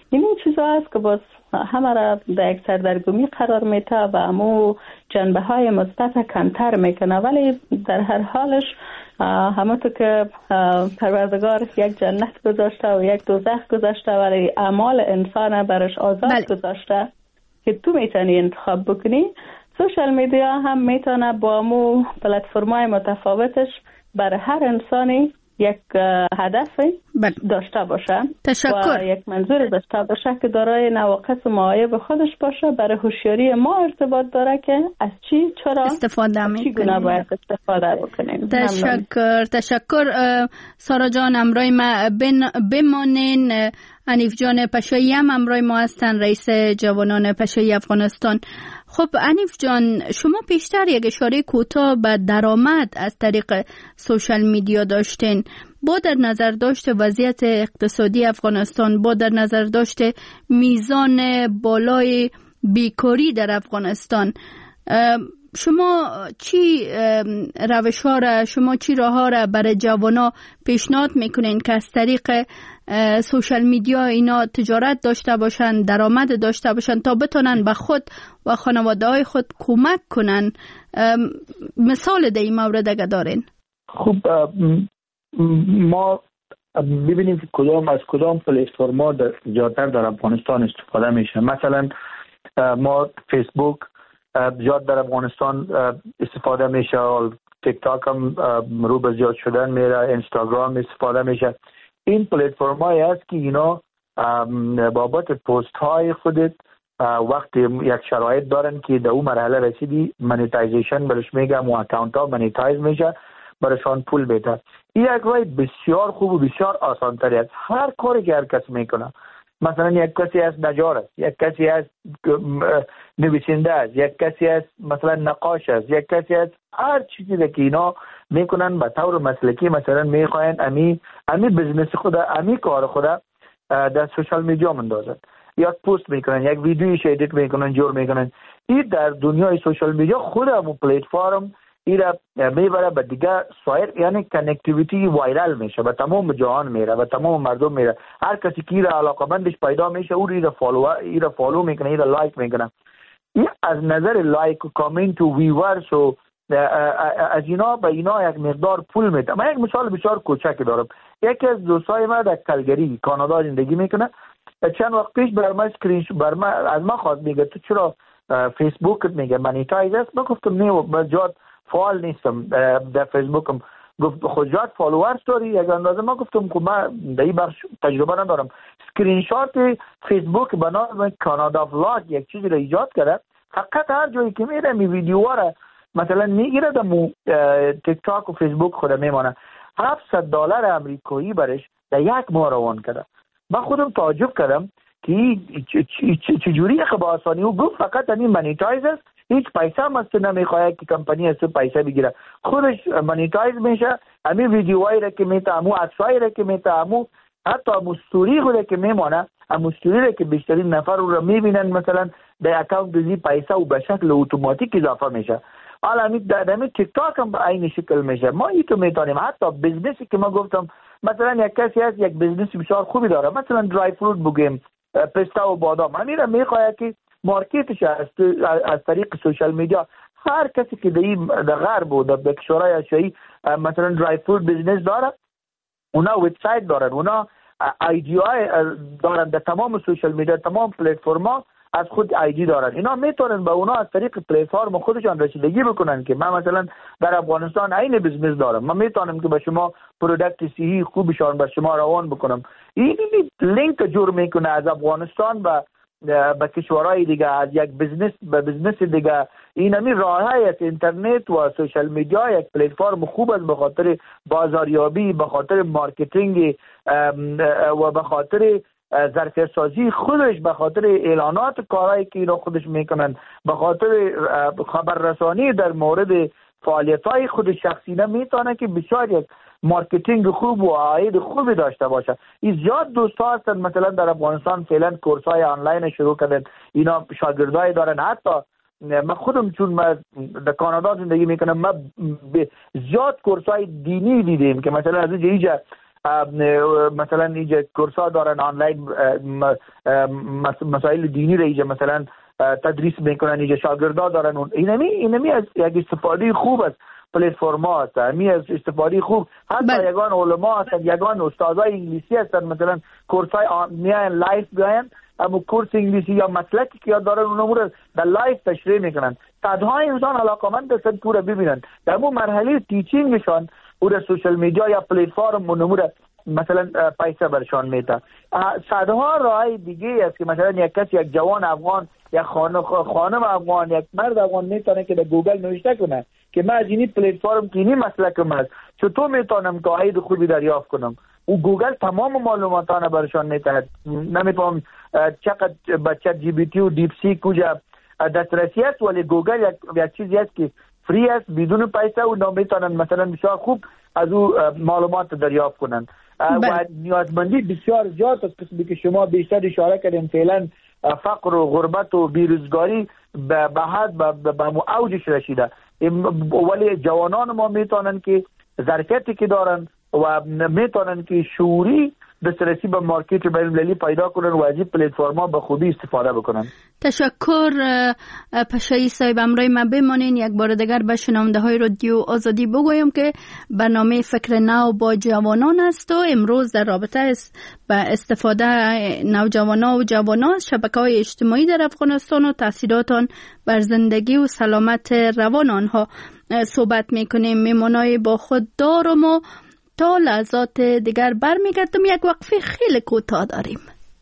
این چیزا هست که باز همه را در یک سردرگمی قرار میده و امو جنبه های مثبت کمتر میکنه، ولی در هر حالش همونطور که پروردگار یک جنت گذاشته و یک دوزخ گذاشته ولی اعمال انسان برش آزاد گذاشته که تو میتونی انتخاب بکنی. سوشال میدیا هم میتونه با امو پلتفرم‌های متفاوتش برای هر انسانی یک هدف داشته باشه و یک منظور داشته باشه که دارای نواقص و معایب خودش باشه. برای هوشیاری ما ارتباط داره که از چی چرا استفاده میکنیم، باید استفاده بکنیم. تشکر سارا جان، امروی ما بمانین. حنیف جان پشایی هم امروی ما هستن، رئیس جوانان پشایی افغانستان. خب حنیف جان، شما پیشتر یک اشاره کوتاه به درآمد از طریق سوشال میدیا داشتین. با در نظر داشت وضعیت اقتصادی افغانستان، با در نظر داشت میزان بالای بیکاری در افغانستان، شما چی روش‌ها را، شما چی راه‌ها را برای جوانا پیشنهاد میکنین که از طریق سوشال میدیا اینا تجارت داشته باشن، درآمد داشته باشن تا بتونن به خود و خانواده‌های خود کمک کنن؟ مثال در این مورد اگه دارین؟ خب ما ببینیم که از کدام پلتفرم‌ها زیادتر در افغانستان استفاده میشه. مثلا ما فیسبوک زیاد در افغانستان استفاده میشه، تیک تاک هم رو به زیاد شدن میره، اینستاگرام استفاده میشه. این پلتفرم هایی هست که اینا بابت پست های خودت وقتی یک شرایط دارن که در اون مرحله رسیدی منیتایزیشن برش میگم و اکاونت ها منیتایز میشه، برشان پول بیده. این یک راه بسیار خوب و بسیار آسان تری است. هر کاری که هر کس میکنه، مثلا یک کسی از نجار است، یک کسی از نویسنده است، یک کسی از مثلا نقاش است، یک کسی از هر چیزی که اینا میکنن به طور مسلکی، مثلا میخواین امی بزنس خود، امی کار خود در سوشال میدیا مندازن، یک پست میکنن، یک ویدیویش ادیت میکنن، جور میکنن. این در دنیای سوشال میدیا خود همون پلیتفرم ایرا میبره به دیگه سایر، یعنی کنکتیویتی وایرال میشه، به تمام جهان میره، به تمام مردم میره. هر کسی که ایرا علاقمندش پیدا میشه او ایرا فالو میکنه، ایرا لایک میکنه. این از نظر لایک و کامنت و ویورز و از اینا به اینا یک مقدار پول میده. من یک مثال بسیار کوچکی دارم. یکی از دوستای ما در کلگری کانادا زندگی میکنه. چند وقت پیش از ما خواست، میگه تو چرا فیسبوکت میگه مانیتایز است؟ من گفتم نه، بجات فعال نیستم در فیسبوکم. گفت خود جات فالوورز داری یک اندازه؟ ما گفتم که من در این بخش تجربه ندارم. اسکرین شات فیسبوک به نام کانادا ولاگ یک چیزی را ایجاد کرده، فقط هر جایی که میره می ویدیوها را مثلا میگیره در تیک تاک و فیسبوک خود میمانه. $700 امریکایی برش در یک ماه روان کرده. من خودم تعجب کردم که چجوری که با آسانی او گفت فقط این مانیتایز است، هیچ پیسه هم از تو نمیخواه که کمپانی از تو پیسه بگیره، خودش مانیتایز میشه. همین ویدیوهایی را که میته، همون عکسایی را که میته، همون حتی مستوری خود که میمانه، مستوری را که بیشترین نفر رو را میبینن مثلا در اکاونت دیزی پیسه و به شکل اتوماتیک اضافه میشه. حالا در تیک تاک هم به این شکل میشه. ما این تو میتونیم حتی بزنسی که ما گفتم، مثلا یک کسی هست یک بزنس بسیار خوبی داره، مثلا درای فروت بگیم، پستا و بادام، همین را میخواد که مارکتش از طریق سوشال میدیا هر کسی که در غرب و در کشورهای آسیایی مثلا درای فروت بزنس داره، اونا وبسایت دارن، اونا ایدی دارن در تمام سوشال میدیا، تمام پلتفرما از خود ایدی دارن. اینا میتونن به اونا از طریق پلتفرم خودشان رسیدگی بکنن که من مثلا در افغانستان این بزنس دارم، من میتونم که به شما پروداکت صحی خوبشان به شما روان بکنم. این لینک جور میکنه از افغانستان به کشورهای دیگه، از یک بزنس به بزنس دیگه. این همین راههای از اینترنت و سوشال میدیا یک پلتفرم خوب است به خاطر بازاریابی، به خاطر مارکتینگ و به خاطر ظرفیت سازی خودش، به خاطر اعلانات کارهایی که اینا خودش میکنن، به خاطر خبررسانی در مورد فعالیت‌های خود شخصی میتونه که بسیار یک مارکتینگ خوب و عاید خوبی داشته باشه. این زیاد دوستا هستن مثلا در افغانستان فعلا کورس‌های آنلاین شروع کردن، اینا شاگردای دارن. حتی من خودم چون من در کانادا زندگی میکنم، من زیاد کورس‌های دینی دیدیم که مثلا از اینجا مثلا اینجا کورس‌ها دارن آنلاین، مسائل دینی رو اینجا مثلا تدریس میکنن، اینجا شاگردا دارن. اینمی از یک استفاده خوب است پلتفرما هست، همی از استفاده خوب. حتی یگان علما هستن، یگان استادای انگلیسی هستن، مثلا کورسای میان لایف بیاین، اما کورس انگلیسی یا مسلکی که یاد دارن اونمو رو در لایف تشریح میکنن. صدها انسان علاقمند هستن که رو ببینن. در اون مرحله تیچینگشان او در سوشل میدیا یا پلتفرم اونمو رو مثلا پیسه برشان میده. صدها راه دیگه است که مثلا یک کسی، یک جوان افغان، یک خانم افغان، یک مرد افغان میتونه که در گوگل نوشته کنه که من از این پلتفرم که این مسلکم است چطور میتونم که عاید خوبی دریافت کنم. او گوگل تمام معلوماتانه برشان میده. نمیفهم چقدر بچه جی بی تی و دیپ سی کجا دسترسی است، ولی گوگل یک چیزی است که فری است بدون پیسه و میتونن مثلا بسیار خوب از او معلومات دریافت کنن. و نیازمندی بسیار زیاد است که شما بیشتر اشاره کردین. فعلا فقر و غربت و بیروزگاری به حد به اوجش رسیده، ولی جوانان ما میتونن که ظرفیتی که دارن و میتونن که شعوری دسترسی به مارکت بین‌المللی پیدا کنن و از این پلتفرما به خوبی استفاده بکنن. تشکر پشایی صاحب. امروز ما بمانین یک بار دیگر به شنونده های رادیو آزادی بگویم که برنامه فکر نو با جوانان است و امروز در رابطه با استفاده نوجوانان و جوانان از شبکه‌های اجتماعی در افغانستان و تاثیرات آن بر زندگی و سلامت روان آنها صحبت میکنیم. میمونای با خود دارم و تا لحظات دیگر برمیگردم. یک وقفه خیلی کوتاه داریم.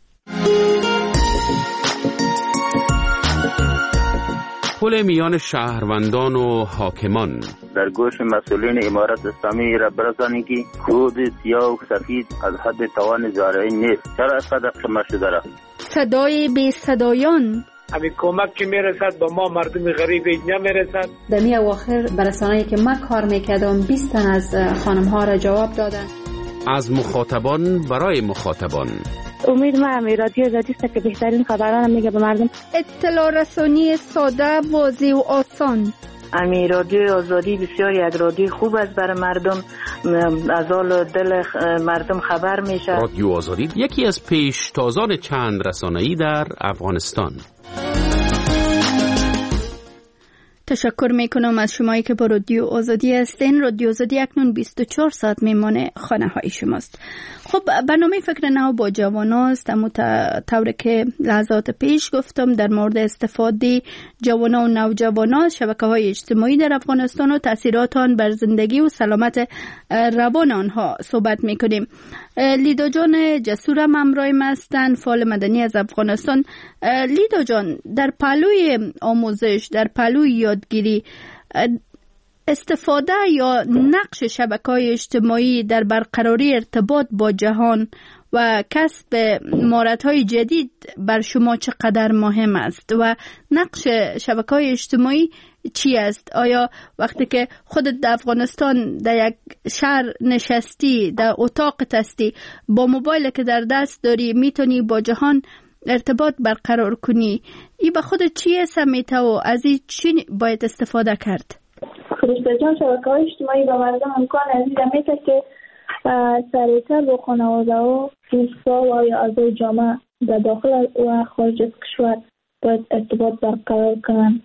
پل میان شهروندان و حاکمان. در گوش مسئولین امارت اسلامی را برسانید که خود سیاه و سفید از حد توان زارعی نیست. چرا اینقدر قمه شده را؟ صدای بی صدایان. همین کمک که میرسد با ما مردم غریب اینجا میرسد. در می اواخر برسانه‌ای که من کار میکردم 20 تن از خانم ها را جواب دادن. از مخاطبان برای مخاطبان. امید ما همی رادیو آزادی است که بهترین خبران میگه به مردم. اطلاع رسانی ساده، واضح و آسان. امی رادیو آزادی بسیار یک رادیو خوب است برای مردم، از حال دل مردم خبر میشه. رادیو آزادی یکی از پیشتازان چند رسانه‌ای در افغانستان. تشکر میکنم از شمایی که با رادیو آزادی هستین. رادیو آزادی اکنون 24 ساعت میمانه خانه های شماست. خب برنامه فکر نو با جوانان است. اما طوری که لحظات پیش گفتم در مورد استفاده جوانان و نوجوانان از شبکه‌های اجتماعی در افغانستان و تاثیرات آن بر زندگی و سلامت روان آنها صحبت میکنیم. لیدا جان جسور هم همراه ما هستند، فعال مدنی از افغانستان. لیدا جان، در پهلوی آموزش، در پهلوی یادگیری، استفاده یا نقش شبکه‌های اجتماعی در برقراری ارتباط با جهان و کسب مهارت‌های جدید بر شما چقدر مهم است و نقش شبکه‌های اجتماعی چی است؟ آیا وقتی که خودت در افغانستان در یک شهر نشستی، در اتاقت هستی، با موبایل که در دست داری میتونی با جهان ارتباط برقرار کنی، این به خودت چی سمیته و از این چی باید استفاده کرد؟ فرشته جان، شبکه‌های اجتماعی به مردم امکان عزیز میده که سریعتر با خانواده و دوستا و اعضای جامعه در داخل و خارج از کشور باید ارتباط برقرار کنند.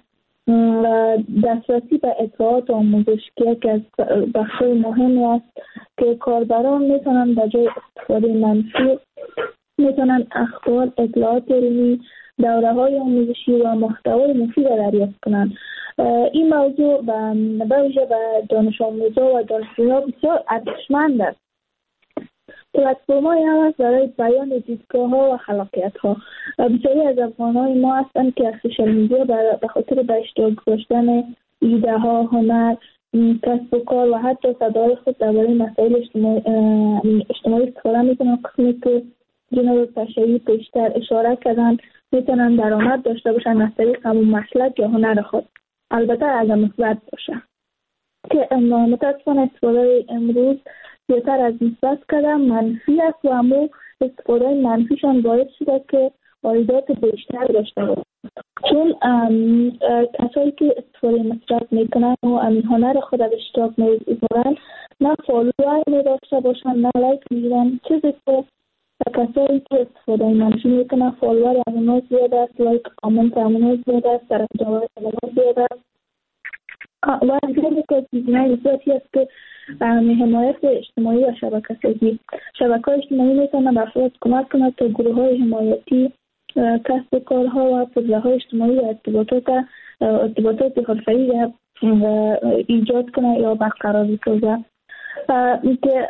دسترسی به اطلاعات و آموزش که یکی از بخش‌های مهمی است که کاربران میتونن به جای استفاده منفی میتونن اخبار، اطلاعات علمی، دوره‌های آموزشی و محتوای مفید دریافت کنند. این موضوع به ویژه به دانش آموزا و دانشجویان بسیار ارزشمند است. پلتفرم‌هایی هم هست برای بیان دیدگاه‌ها و خلاقیت‌ها. بسیاری از افغان‌های ما هستند که از سوشال میدیا به خاطر به اشتراک گذاشتن ایده‌ها، هنر، کسب و کار و حتی صدای خود درباره مسائل اجتماعی استفاده می‌کنند. قسمی که جناب پشایی پیشتر اشاره کردن میتونن درآمد داشته باشن از طریق همون مسلک یا هنر خود، البته از مثبت باشه که متاسفانه استفاده امروز زیادتر از مثبت کردن منفی است و همون استفاده منفیشان باعث شده که واردات بیشتر داشته باشه، چون کسایی که استفاده مثبت میکنن و همین هنر خود از اشتراک میذارن نه فالوور می داشته باشن نه لایک میگیرن. چیزی که کسایی که استفاده منفی میکنن فالوور همونا زیاد است، لایک کامنت همونا زیاد است، طرف جواب همونا زیاد است. و همچنین که چیزهای بسیاری است که حمایت اجتماعی و شبکه‌های اجتماعی میتونن به افراد کمک کنند تا گروه‌های حمایتی، کسب کارها و فضاهای اجتماعی و ارتباطات حرفه‌ای ایجاد کنه یا برقرار بسازه. که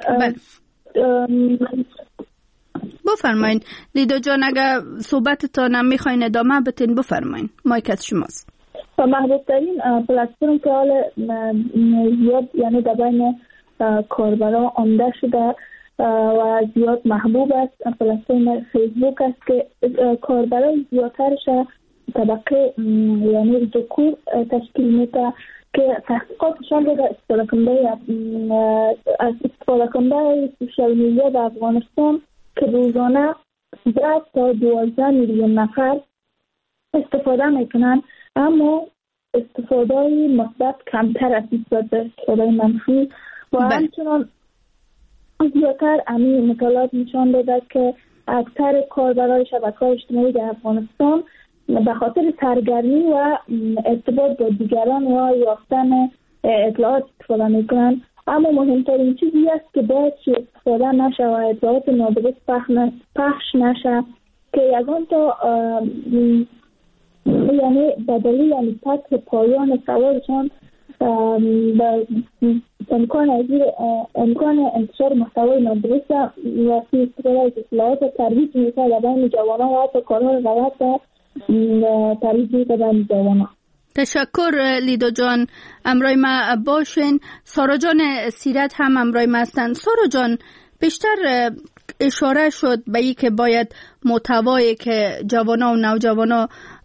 بفرمایین لیدا جان، اگر صحبتتان هم میخواین ادامه بدین بفرمایین، مایک از شماست. محبوب ترین پلتفرم که حال زیاد یعنی در بین کاربران عمده شده و زیاد محبوب است پلتفرم فیسبوک است که کاربران زیادترش طبقه یعنی ذکور تشکیل میده که تحقیقات نشان داده استفاده کننده سوشال میدیا در افغانستان که روزانه 10 تا 12 میلیون نفر استفاده میکنن، اما استفاده مثبت کمتر است نسبت به استفاده منفی و همچنان زیادتر همین مطالعات نشان داده که اکثر کاربران شبکه‌های اجتماعی در افغانستان به خاطر سرگرمی و ارتباط با دیگران و یافتن اطلاعات استفاده میکنن. اما مهمترین چیزی است که باید استفاده نشه و اطلاعات نادرست پخش نشه که یگان تا یعنی بدلی یعنی پس پایان سوالشان امکان انتشار محتوای نادرست و استفاده از اطلاعات و ترویج میشه در بین جوانان و حتی کارها غلط و ترویج میشه بین جوانان. تشکر لیدا جان، امرای ما باشین. سارا جان سیرت هم امرای ما هستند. سارا جان، بیشتر اشاره شد به این که باید محتوایی که جوانا و نوجوانا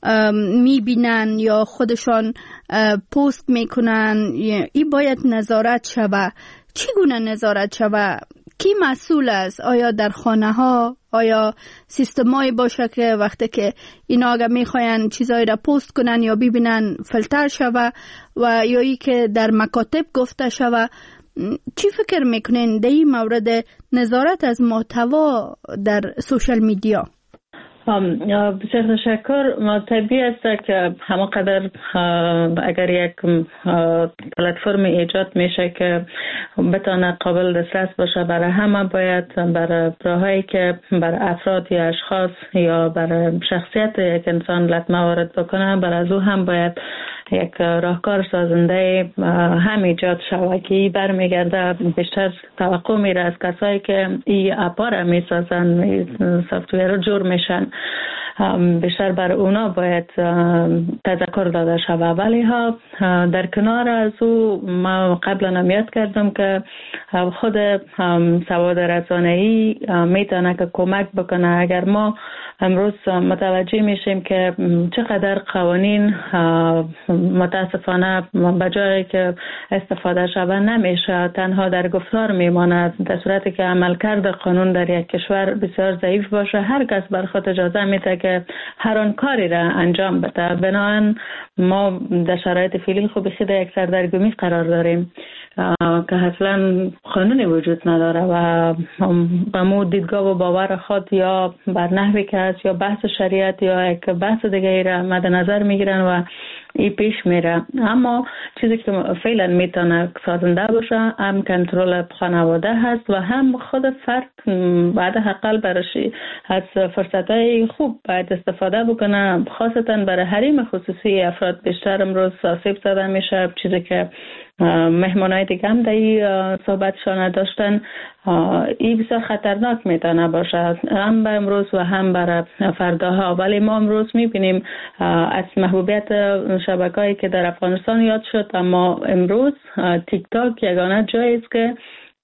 میبینن یا خودشان پست میکنن این باید نظارت شوه. چگونه نظارت شوه؟ کی مسئول است؟ آیا در خانه ها آیا سیستمایی باشه که وقتی که اینا اگه میخواین چیزایی را پست کنن یا ببینن فیلتر شوه و یا ای که در مکاتب گفته شوه؟ چی فکر میکنین در این مورد نظارت از محتوا در سوشال میدیا؟ بسیار تشکر. طبیعی است که همانقدر اگر یک پلتفرم ایجاد میشه که بتونه قابل دسترس باشه برای همه، باید برای راههایی که برای افراد یا اشخاص یا برای شخصیت یک انسان لطمه وارد بکنه، برای از او هم باید یک راهکار سازنده هم ایجاد شود که برمیگرده بیشتر توقع میره از کسایی که این اپا را میسازن، سافتویر رو جور میشن، بیشتر بر اونا باید تذکر داده شود. ولی ها در کنار از او ما قبلا هم یاد کردم که خود سواد رسانه‌ای میتونه که کمک بکنه. اگر ما امروز متوجه میشیم که چقدر قوانین متاسفانه بجای که استفاده شود نمیشه، تنها در گفتار میماند، در صورتی که عملکرد قانون در یک کشور بسیار ضعیف باشه، هر کس بر خود اجازه میده که هر آن کاری را انجام بده. بنابراین ما در شرایط فعلی خوب خود یک سردرگمی قرار داریم که اصلا قانونی وجود نداره و با دیدگاه و باور خود یا بر نحوی که است یا بحث شریعت یا یک بحث دیگه را مد نظر میگیرن و این پیش میره. اما چیزی که فعلا میتونه سازنده باشه هم کنترل خانواده هست و هم خود فرد بعد حقل برشی از فرصتهای خوب باید استفاده بکنه، خاصتا برای حریم خصوصی افراد بیشتر امروز آسیب زده میشه. چیزی که مهمانای دیگه هم در صحبتشان داشتن، این بسیار خطرناک میتونه باشه هم به امروز و هم برای فرداها. ولی ما امروز میبینیم از محبوبیت شبکه‌ای که در افغانستان یاد شد، اما امروز تیک تاک یگانه جایی است که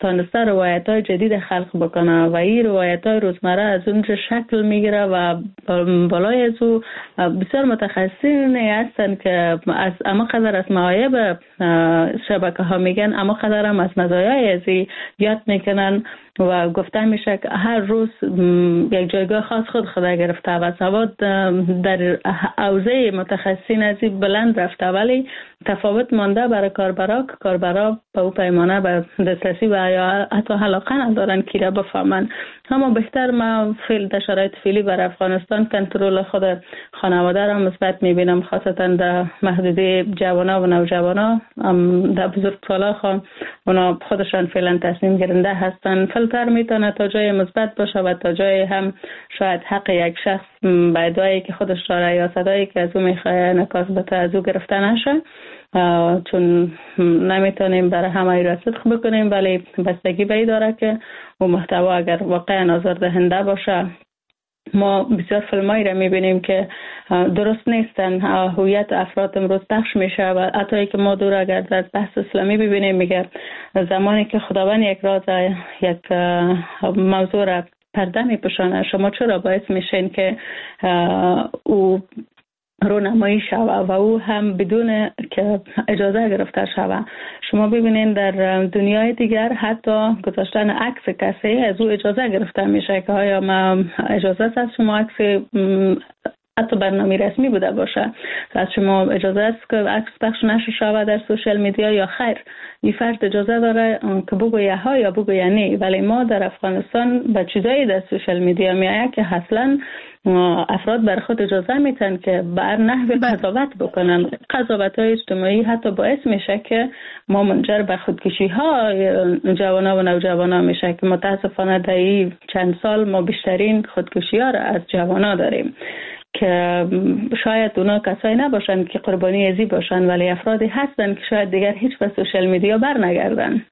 تانسته روایت های جدید خلق بکنه و این روایت های روزمره از اونجا شکل میگیره و بالای از او بسیار متخصصین هستن که از اما قدر از معایب شبکه ها میگن اما قدر هم از مزایای ازی یاد میکنن و گفته میشه که هر روز یک جایگاه خاص خود گرفته و سواد در حوزه متخصصین ازی بلند رفته، ولی تفاوت مانده برای کاربرا به او پیمانه به دسترسی و یا حتی علاقه ندارن که را بفهمن. اما بهتر ما در شرایط فعلی بر افغانستان کنترل خود خانواده را مثبت میبینم، خاصتا در محدوده جوانا و نوجوانا در بزرگسالا اونا خودشان فعلا تصمیم گیرنده هستن. فیلتر میتونه تا جای مثبت باشه و تا جای هم شاید حق یک شخص به ادعایی که خودش داره یا صدایی که از او میخواه نکاس بته از او گرفته نشه، چون نمیتونیم برای همه را صدق بکنیم، ولی بستگی به این داره که و محتوا اگر واقعا آزاردهنده باشه. ما بسیار فیلمایی را میبینیم که درست نیستن، هویت افراد امروز پخش میشه و حتی که ما دور اگر در بحث اسلامی ببینیم میگه زمانی که خداوند یک راز یک موضوع را پرده میپوشانه، شما چرا باعث میشین که او رونمایی شوه و او هم بدون که اجازه گرفته شوه. شما ببینید در دنیای دیگر حتی گذاشتن عکس کسی از او اجازه گرفته میشه که آیا ما اجازه است از شما عکس حتی برنامه رسمی بوده باشه از شما اجازه است که عکس پخش نشه شود در سوشال میدیا یا خیر این فرد اجازه داره که بگویه ها یا بگویه نه. ولی ما در افغانستان به چیزایی در سوشال میدیا میایه که اصلا افراد بر خود اجازه میتن که بر نحو قضاوت بکنن. قضاوت های اجتماعی حتی باعث میشه که ما منجر به خودکشی ها جوانا و نوجوانا میشه که متاسفانه در این چند سال ما بیشترین خودکشی ها را از جوانا داریم که شاید اونا کسایی نباشن که قربانی ازی باشن، ولی افرادی هستن که شاید دیگر هیچ به سوشال میدیا بر نگردن،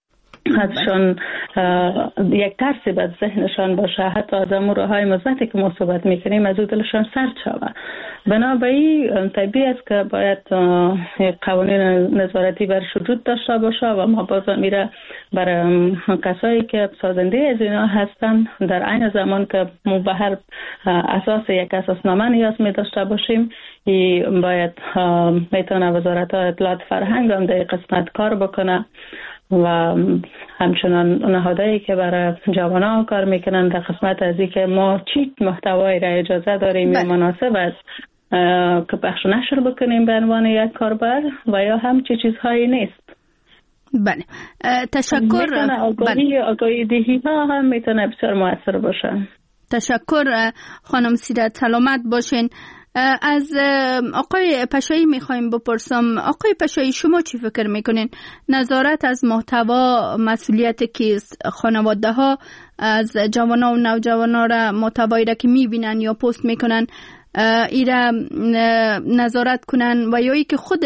ازشان یک ترسی به ذهنشان باشه، حتی از امور های مثبتی که ما صحبت میکنیم از او دلشان سرد شود. بنابراین طبیعی است که باید قوانین نظارتی برش وجود داشته باشه و ما باز میره برای کسایی که سازنده از اینا هستن در عین زمان که ما به هر اساس یک اساسنامه نیاز می داشته باشیم. باید میتونه وزارت اطلاعات فرهنگ هم در قسمت کار بکنه و همچنان نهادهایی که برای جوانان کار میکنن در قسمت از این که ما چی محتوایی را اجازه داریم یا مناسب است که پخش نشر بکنیم به عنوان یک کاربر و یا هم چه چیزهایی نیست. بله تشکر. آگاهی دهی ها هم میتونه بسیار مؤثر باشه. تشکر خانم سیرت، سلامت باشین. از آقای پشایی میخوایم بپرسم، آقای پشایی شما چی فکر میکنین نظارت از محتوا مسئولیت کیست؟ خانواده ها از جوانا و نوجوانا را محتوایی را که میبینن یا پست میکنن ایرا نظارت کنن و یا ای که خود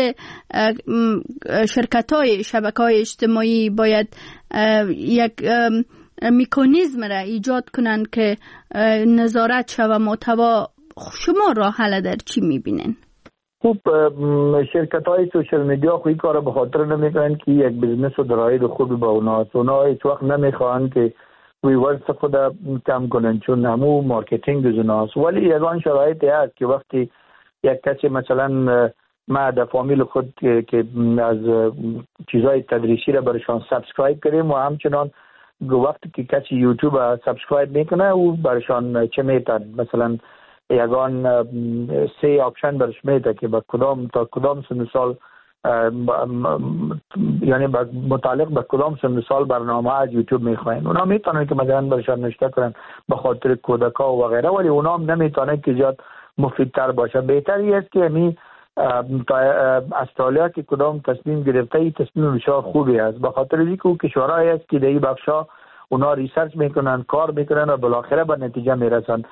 شرکت های شبکه های اجتماعی باید یک مکانیزم را ایجاد کنن که نظارت شوه محتوا. شما راه حل در چی میبینین؟ خب شرکت های سوشل میدیا خوی کار به خاطر نمیکنن که یک بزنس و درآمد خوبی با اوناست. اونا هیچ وقت نمیخوان که ویورز خود کم کنن چون همو مارکتینگ از اوناست. ولی یگان شرایطی هست که وقتی یک کسی مثلا ما در فامیل خود که از چیزای تدریسی را برشان سابسکرایب کریم و همچنان وقتی که کسی یوتیوب سابسکرایب میکنه او برشان چه میتن مثلا یگان 3 آپشن برش میده که با کدام سن سال یعنی متعلق به کدام سن سال برنامه از یوتیوب میخواین. اونا میتونن که مثلا برشان نشته کنن به خاطر کودکا و غیره، ولی اونا هم نمیتونن که زیاد مفیدتر باشه. بهتری است که می استرالیا که کدام تصمیم گرفته ای تصمیم بسیار خوبی است، به خاطر اینکه او کشورهایی است که در این بخشا اونا ریسرچ میکنن، کار میکنن و بالاخره به نتیجه میرسن.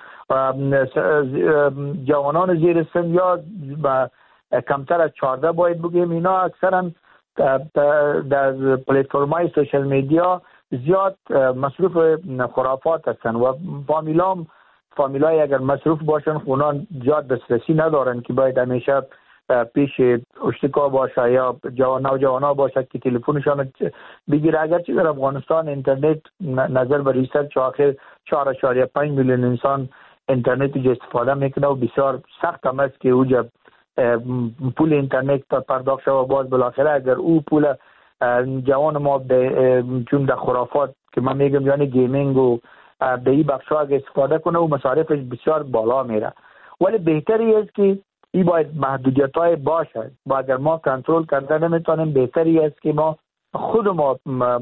جوانان زیر سن یا کمتر از 14 باید بگیم اینا اکثرا در پلتفرم‌های سوشال میدیا زیاد مصروف خرافات هستن و فامیلای اگر مصروف باشن اونا زیاد دسترسی ندارن که باید همیشه پیش اشتکا باشه یا نوجوانا باشه که تلفنشان بگیره. اگرچه در افغانستان اینترنت نظر به ریسرچ آخر 4.5 میلیون انسان اینترنت رو استفاده میکنه و بسیار سخت هم است که اوجا پول اینترنت پرداخت شده و باز بالاخره اگر او پول جوان ما چون در خرافات که من میگم یعنی گیمینگ و به این بخش ها اگر استفاده کنه و مصارفش بسیار بالا میره. ولی بهتری است که این باید محدودیت های باشه و اگر ما کنترل کرده نمیتونیم بهتری است که ما خود ما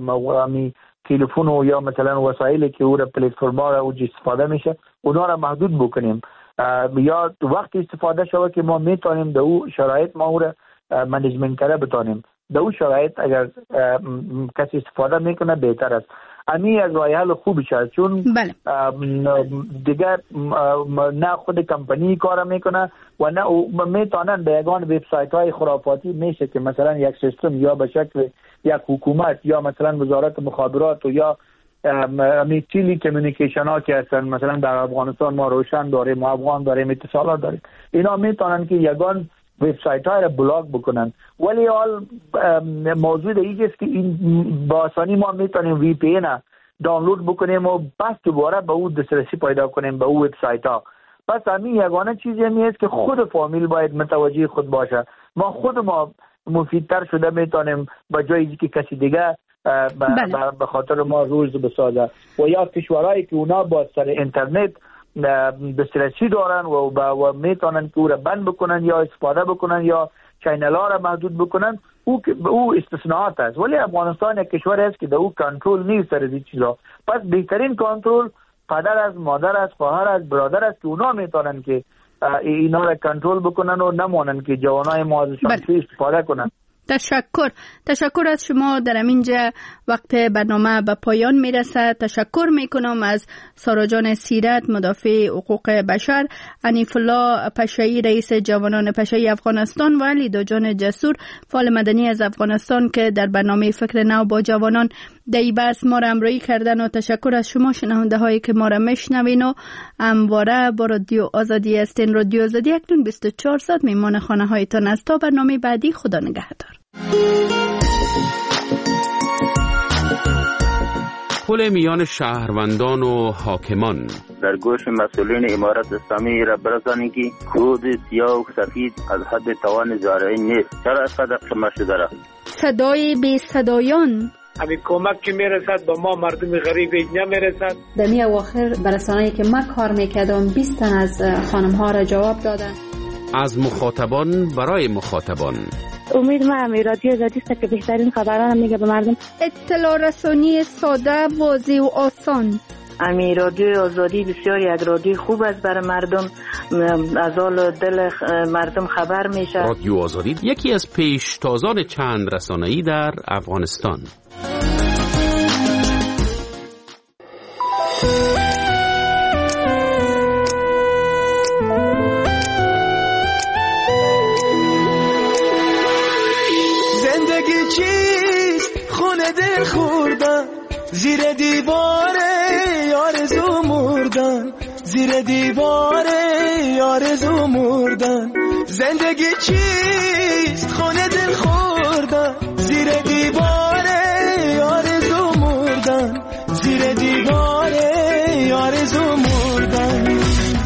تلفن و یا مثلا وسایلی که او را پلتفرم ها را استفاده میشه اونا را محدود بکنیم یا وقتی استفاده شود که ما میتونیم در او شرایط ما او را منیجمنت کرده بتونیم. در او شرایط اگر کسی استفاده میکنه بهتر است. امی از راه حل خوبی شد چون دیگر نه خود کمپانی کار میکنه و نه میتونن به یگان وبسایت های خرافاتی میشه که مثلا یک سیستم یا به شکل یک حکومت یا مثلا وزارت مخابرات و یا تیلی کمیونیکیشن ها که هستن مثلا در افغانستان ما روشن داریم، ما افغان داریم، اتصالات داریم، اینا میتونن که یگان وبسایت های را بلاک بکنن. ولی حال موضوع دیگه است که این با آسانی ما میتونیم وی پی ان دانلود بکنیم و بس دوباره به اون دسترسی پیدا کنیم به اون وبسایت ها. پس همین یگانه چیزی است که خود فامیل باید متوجه خود باشه. ما خود ما مفیدتر شده میتونیم با جایی که کسی دیگه به خاطر ما روز بسازه و یا کشورهایی که اونا با سر اینترنت دسترسی دارن و میتونن که او را بند بکنن یا استفاده بکنن یا چینل ها را محدود بکنن، او استثناءات است. ولی افغانستان یک کشور است که در او کنترل نیست سر این چیزا. پس بهترین کنترل پدر از مادر از خواهر از برادر است که اونا میتونن که اینا را کنترل بکنن و نمونن که جوانای ما ازشان استفاده کنن. تشکر از شما. در اینجا وقت برنامه به پایان میرسه. تشکر میکنم از سارا جان سیرت مدافع حقوق بشر، انیف الله پشایی رئیس جوانان پشایی افغانستان و لیدا جان جسور فعال مدنی از افغانستان که در برنامه فکر نو با جوانان در این بحث ما را همراهی کردن و تشکر از شما شنونده هایی که ما را میشنوین و همواره با رادیو آزادی هستین. رادیو آزادی اکنون 24 ساعت میمان خانه هایتان است. تا برنامه بعدی، خدا نگهدار. پل میان شهروندان و حاکمان در گوش مسئولین امارت اسلامی را برسانید که کود سیاه و سفید از حد توان زارعین نیست. چرا اینقدر قیمت شده را؟ صدای بی صدایان همین کمک که میرسد با ما مردم غریب نمیرسد. دمی اواخر برسانه‌ای که ما کار میکردم 20 تن از خانم ها را جواب دادن. از مخاطبان برای مخاطبان. امید ما همی رادیو آزادی است که بهترین خبران میگه به مردم. اطلاع رسانی ساده، واضح و آسان. امی رادیو آزادی بسیار یک رادیو خوب است برای مردم، از حال دل مردم خبر میشه. رادیو آزادی یکی از پیشتازان چند رسانه‌ای در افغانستان. زندگی چیست خونه دل خوردن، زیر دیوار آرزو مردن، زیر دیوار آرزو مردن. زندگی چیست خونه دل خوردن، زیر دیوار آرزو مردن، زیر دیوار آرزو مردن.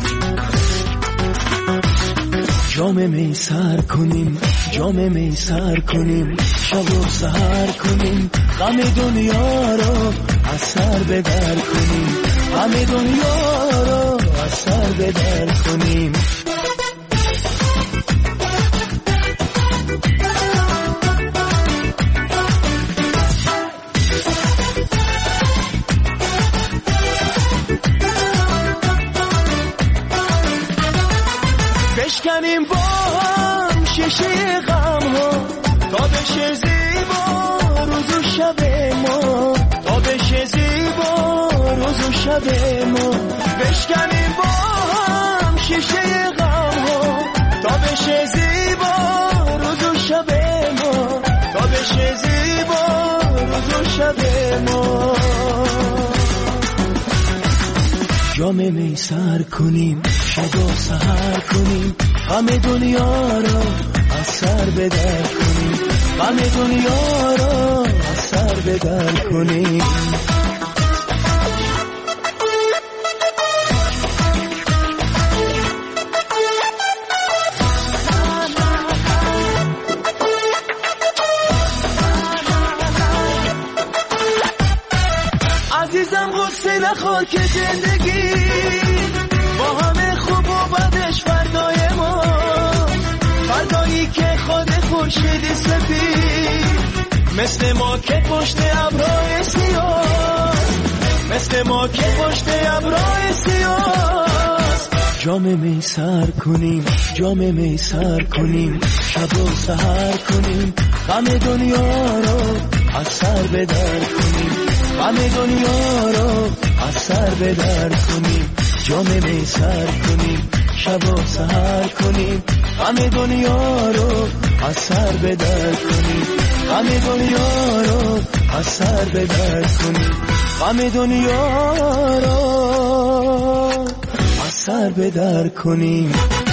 جام می سر کنیم، جام می سر کنیم، شب و سحر کنیم، غم دنیا رو از سر بدر کنیم، غم دنیا رو از سر بدر کنیم. بشکنیم با هم شیشه غم ها تا بشه زیبا روز و شب ما، تا بشه زیبا روز و شب ما. بشکنیم با هم شیشه غم ها تا بشه زیبا روز و شب ما، تا بشه زیبا روز و شب ما. جام می سر کنیم، شب و سحر کنیم، غم دنیا رو از سر به در کنیم، غم دنیا رو از سر به در کنیم. عزیزم غصه نخور که زندگی با همه خوب و بدش فردای ما، فردایی که خود خورشید سفید مثل ما که پشت ابرهای سیاه، مثل ما که پشت ابرهای سیاه. جام می سر کنیم، جام می سر کنیم، شب و سحر کنیم، غم دنیا رو از سر به در کنیم، غم دنیا رو از سر به در کنیم. جام می سر کنیم، شب و سحر کنیم، غم دنیا رو از سر به در کنیم، غم دنیا رو از سر به در کنیم، غم دنیا رو از سر به در کنیم.